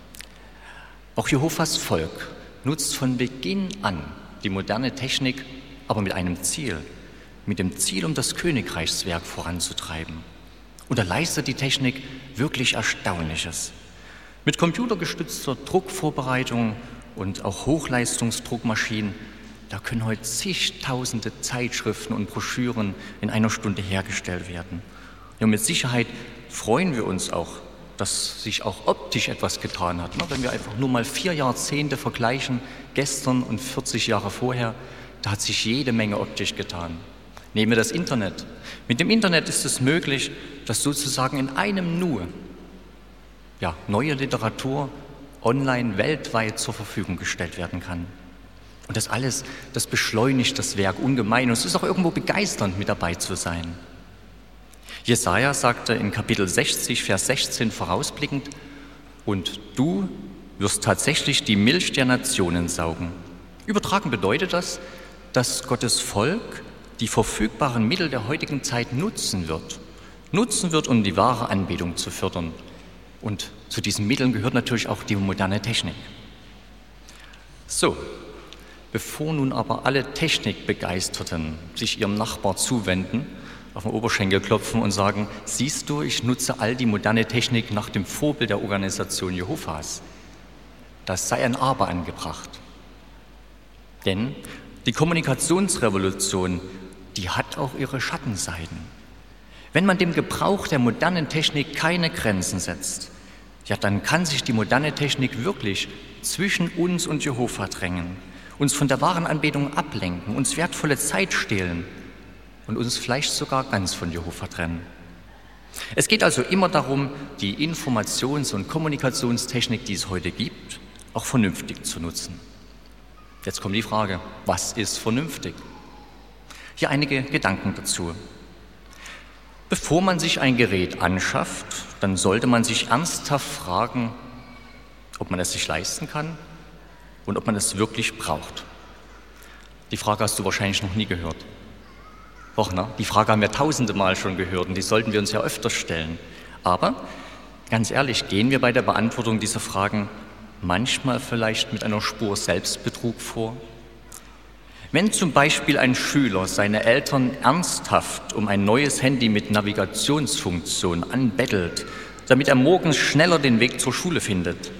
Auch Jehovas Volk nutzt von Beginn an die moderne Technik, aber mit einem Ziel, mit dem Ziel, um das Königreichswerk voranzutreiben. Und da leistet die Technik wirklich Erstaunliches. Mit computergestützter Druckvorbereitung und auch Hochleistungsdruckmaschinen, da können heute zigtausende Zeitschriften und Broschüren in einer Stunde hergestellt werden. Ja, mit Sicherheit freuen wir uns auch, dass sich auch optisch etwas getan hat. Wenn wir einfach nur mal 4 Jahrzehnte vergleichen, gestern und 40 Jahre vorher, da hat sich jede Menge optisch getan. Nehmen wir das Internet. Mit dem Internet ist es möglich, dass sozusagen in einem Nu neue Literatur online weltweit zur Verfügung gestellt werden kann. Und das alles, das beschleunigt das Werk ungemein und es ist auch irgendwo begeisternd, mit dabei zu sein. Jesaja sagte in Kapitel 60, Vers 16 vorausblickend: Und du wirst tatsächlich die Milch der Nationen saugen. Übertragen bedeutet das, dass Gottes Volk die verfügbaren Mittel der heutigen Zeit nutzen wird, um die wahre Anbetung zu fördern. Und zu diesen Mitteln gehört natürlich auch die moderne Technik. So, bevor nun aber alle Technikbegeisterten sich ihrem Nachbar zuwenden, auf den Oberschenkel klopfen und sagen: Siehst du, ich nutze all die moderne Technik nach dem Vorbild der Organisation Jehovas. Das sei ein Aber angebracht. Denn die Kommunikationsrevolution, die hat auch ihre Schattenseiten. Wenn man dem Gebrauch der modernen Technik keine Grenzen setzt, ja, dann kann sich die moderne Technik wirklich zwischen uns und Jehova drängen, uns von der wahren Anbetung ablenken, uns wertvolle Zeit stehlen und uns vielleicht sogar ganz von Jehova trennen. Es geht also immer darum, die Informations- und Kommunikationstechnik, die es heute gibt, auch vernünftig zu nutzen. Jetzt kommt die Frage: Was ist vernünftig? Hier einige Gedanken dazu. Bevor man sich ein Gerät anschafft, dann sollte man sich ernsthaft fragen, ob man es sich leisten kann und ob man es wirklich braucht. Die Frage hast du wahrscheinlich noch nie gehört. Doch, ne? Die Frage haben wir tausende Mal schon gehört und die sollten wir uns ja öfter stellen. Aber, ganz ehrlich, gehen wir bei der Beantwortung dieser Fragen manchmal vielleicht mit einer Spur Selbstbetrug vor? Wenn zum Beispiel ein Schüler seine Eltern ernsthaft um ein neues Handy mit Navigationsfunktion anbettelt, damit er morgens schneller den Weg zur Schule findet,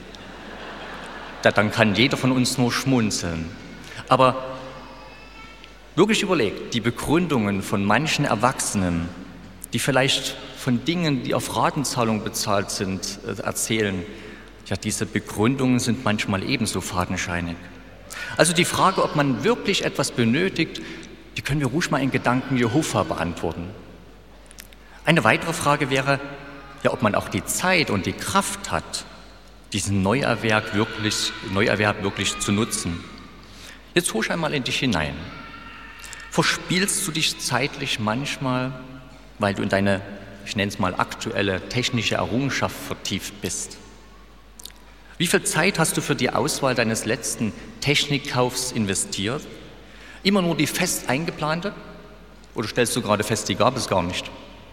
dann kann jeder von uns nur schmunzeln. Aber wirklich überlegt, die Begründungen von manchen Erwachsenen, die vielleicht von Dingen, die auf Ratenzahlung bezahlt sind, erzählen, ja, diese Begründungen sind manchmal ebenso fadenscheinig. Also die Frage, ob man wirklich etwas benötigt, die können wir ruhig mal in Gedanken Jehova beantworten. Eine weitere Frage wäre, ja, ob man auch die Zeit und die Kraft hat, diesen Neuerwerb wirklich zu nutzen. Jetzt husch einmal in dich hinein. Verspielst du dich zeitlich manchmal, weil du in deine, ich nenne es mal, aktuelle technische Errungenschaft vertieft bist? Wie viel Zeit hast du für die Auswahl deines letzten Technikkaufs investiert? Immer nur die fest eingeplante? Oder stellst du gerade fest, die gab es gar nicht?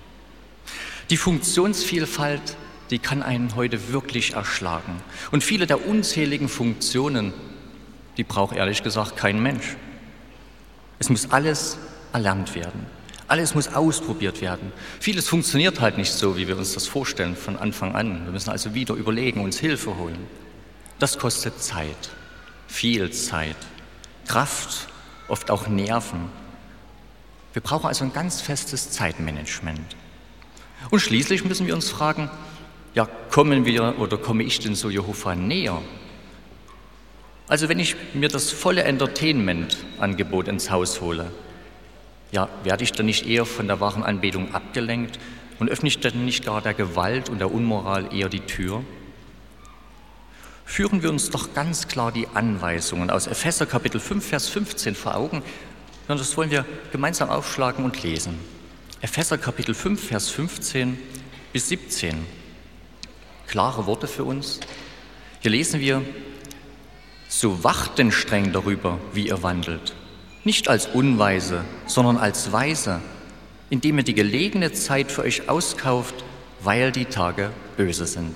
Die Funktionsvielfalt, die kann einen heute wirklich erschlagen. Und viele der unzähligen Funktionen, die braucht ehrlich gesagt kein Mensch. Es muss alles erlernt werden. Alles muss ausprobiert werden. Vieles funktioniert halt nicht so, wie wir uns das vorstellen von Anfang an. Wir müssen also wieder überlegen, uns Hilfe holen. Das kostet Zeit, viel Zeit, Kraft, oft auch Nerven. Wir brauchen also ein ganz festes Zeitmanagement. Und schließlich müssen wir uns fragen, ja, kommen wir oder komme ich denn so Jehova näher? Also wenn ich mir das volle Entertainment-Angebot ins Haus hole, ja, werde ich dann nicht eher von der wahren Anbetung abgelenkt und öffne ich dann nicht gar der Gewalt und der Unmoral eher die Tür? Führen wir uns doch ganz klar die Anweisungen aus Epheser Kapitel 5, Vers 15 vor Augen. Und das wollen wir gemeinsam aufschlagen und lesen. Epheser Kapitel 5, Vers 15 bis 17. Klare Worte für uns. Hier lesen wir: So wacht denn streng darüber, wie ihr wandelt. Nicht als Unweise, sondern als Weise, indem ihr die gelegene Zeit für euch auskauft, weil die Tage böse sind.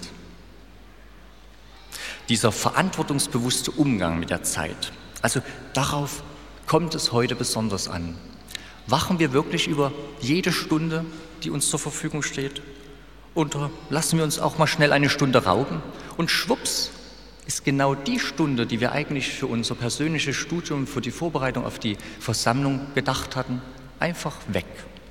Dieser verantwortungsbewusste Umgang mit der Zeit, also darauf kommt es heute besonders an. Wachen wir wirklich über jede Stunde, die uns zur Verfügung steht? Oder lassen wir uns auch mal schnell eine Stunde rauben? Und schwupps ist genau die Stunde, die wir eigentlich für unser persönliches Studium, für die Vorbereitung auf die Versammlung gedacht hatten, einfach weg.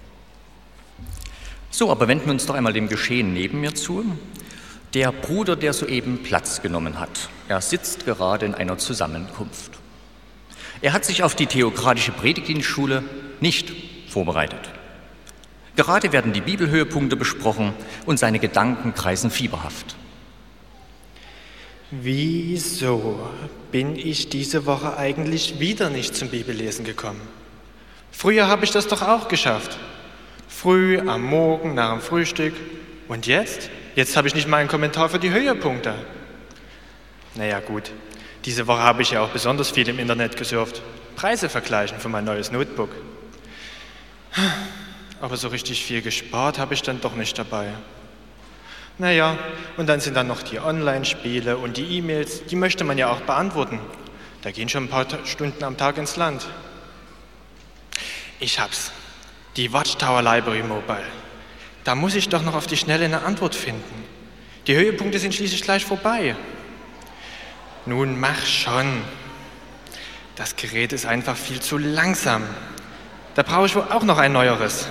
So, aber wenden wir uns doch einmal dem Geschehen neben mir zu. Der Bruder, der soeben Platz genommen hat, er sitzt gerade in einer Zusammenkunft. Er hat sich auf die theokratische Predigtdienstschule nicht vorbereitet. Gerade werden die Bibelhöhepunkte besprochen und seine Gedanken kreisen fieberhaft. Wieso bin ich diese Woche eigentlich wieder nicht zum Bibellesen gekommen? Früher habe ich das doch auch geschafft. Früh, am Morgen, nach dem Frühstück. Und jetzt? Jetzt habe ich nicht mal einen Kommentar für die Höhepunkte. Naja gut, diese Woche habe ich ja auch besonders viel im Internet gesurft. Preise vergleichen für mein neues Notebook. Aber so richtig viel gespart habe ich dann doch nicht dabei. Naja, und dann sind dann noch die Online-Spiele und die E-Mails, die möchte man ja auch beantworten. Da gehen schon ein paar Stunden am Tag ins Land. Ich hab's. Die Watchtower Library Mobile. Da muss ich doch noch auf die Schnelle eine Antwort finden. Die Höhepunkte sind schließlich gleich vorbei. Nun mach schon. Das Gerät ist einfach viel zu langsam. Da brauche ich wohl auch noch ein neueres.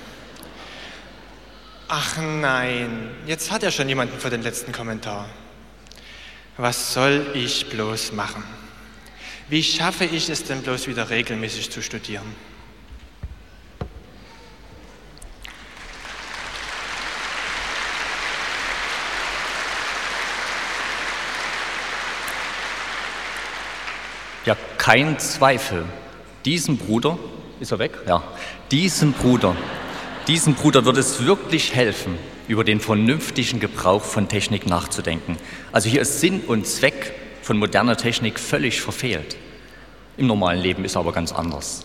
Ach nein, jetzt hat er schon jemanden für den letzten Kommentar. Was soll ich bloß machen? Wie schaffe ich es denn bloß wieder regelmäßig zu studieren? Ja, kein Zweifel. Diesem Bruder, ist er weg? Ja. Diesem Bruder wird es wirklich helfen, über den vernünftigen Gebrauch von Technik nachzudenken. Also hier ist Sinn und Zweck von moderner Technik völlig verfehlt. Im normalen Leben ist er aber ganz anders.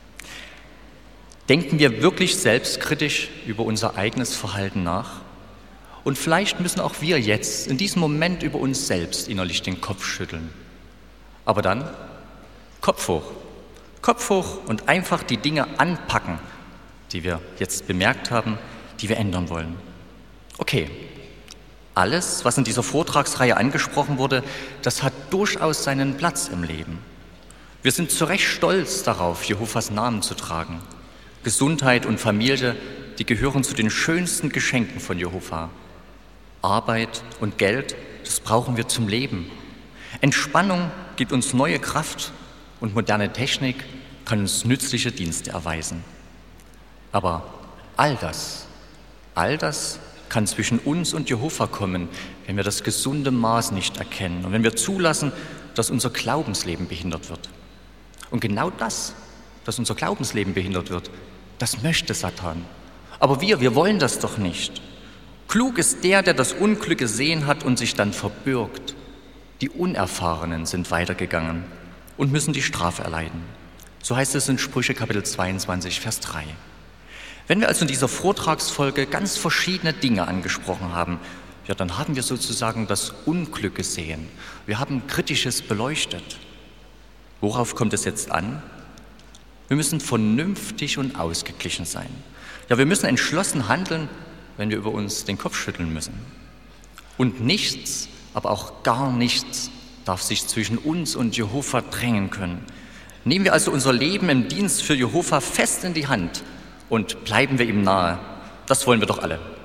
Denken wir wirklich selbstkritisch über unser eigenes Verhalten nach? Und vielleicht müssen auch wir jetzt in diesem Moment über uns selbst innerlich den Kopf schütteln. Aber dann Kopf hoch und einfach die Dinge anpacken, die wir jetzt bemerkt haben, die wir ändern wollen. Okay, alles, was in dieser Vortragsreihe angesprochen wurde, das hat durchaus seinen Platz im Leben. Wir sind zu Recht stolz darauf, Jehovas Namen zu tragen. Gesundheit und Familie, die gehören zu den schönsten Geschenken von Jehova. Arbeit und Geld, das brauchen wir zum Leben. Entspannung gibt uns neue Kraft und moderne Technik kann uns nützliche Dienste erweisen. Aber all das kann zwischen uns und Jehova kommen, wenn wir das gesunde Maß nicht erkennen und wenn wir zulassen, dass unser Glaubensleben behindert wird. Und genau das, dass unser Glaubensleben behindert wird, das möchte Satan. Aber wir wollen das doch nicht. Klug ist der das Unglück gesehen hat und sich dann verbürgt. Die Unerfahrenen sind weitergegangen und müssen die Strafe erleiden. So heißt es in Sprüche Kapitel 22, Vers 3. Wenn wir also in dieser Vortragsfolge ganz verschiedene Dinge angesprochen haben, ja, dann haben wir sozusagen das Unglück gesehen. Wir haben Kritisches beleuchtet. Worauf kommt es jetzt an? Wir müssen vernünftig und ausgeglichen sein. Ja, wir müssen entschlossen handeln, wenn wir über uns den Kopf schütteln müssen. Und nichts, aber auch gar nichts darf sich zwischen uns und Jehova drängen können. Nehmen wir also unser Leben im Dienst für Jehova fest in die Hand und bleiben wir ihm nahe. Das wollen wir doch alle.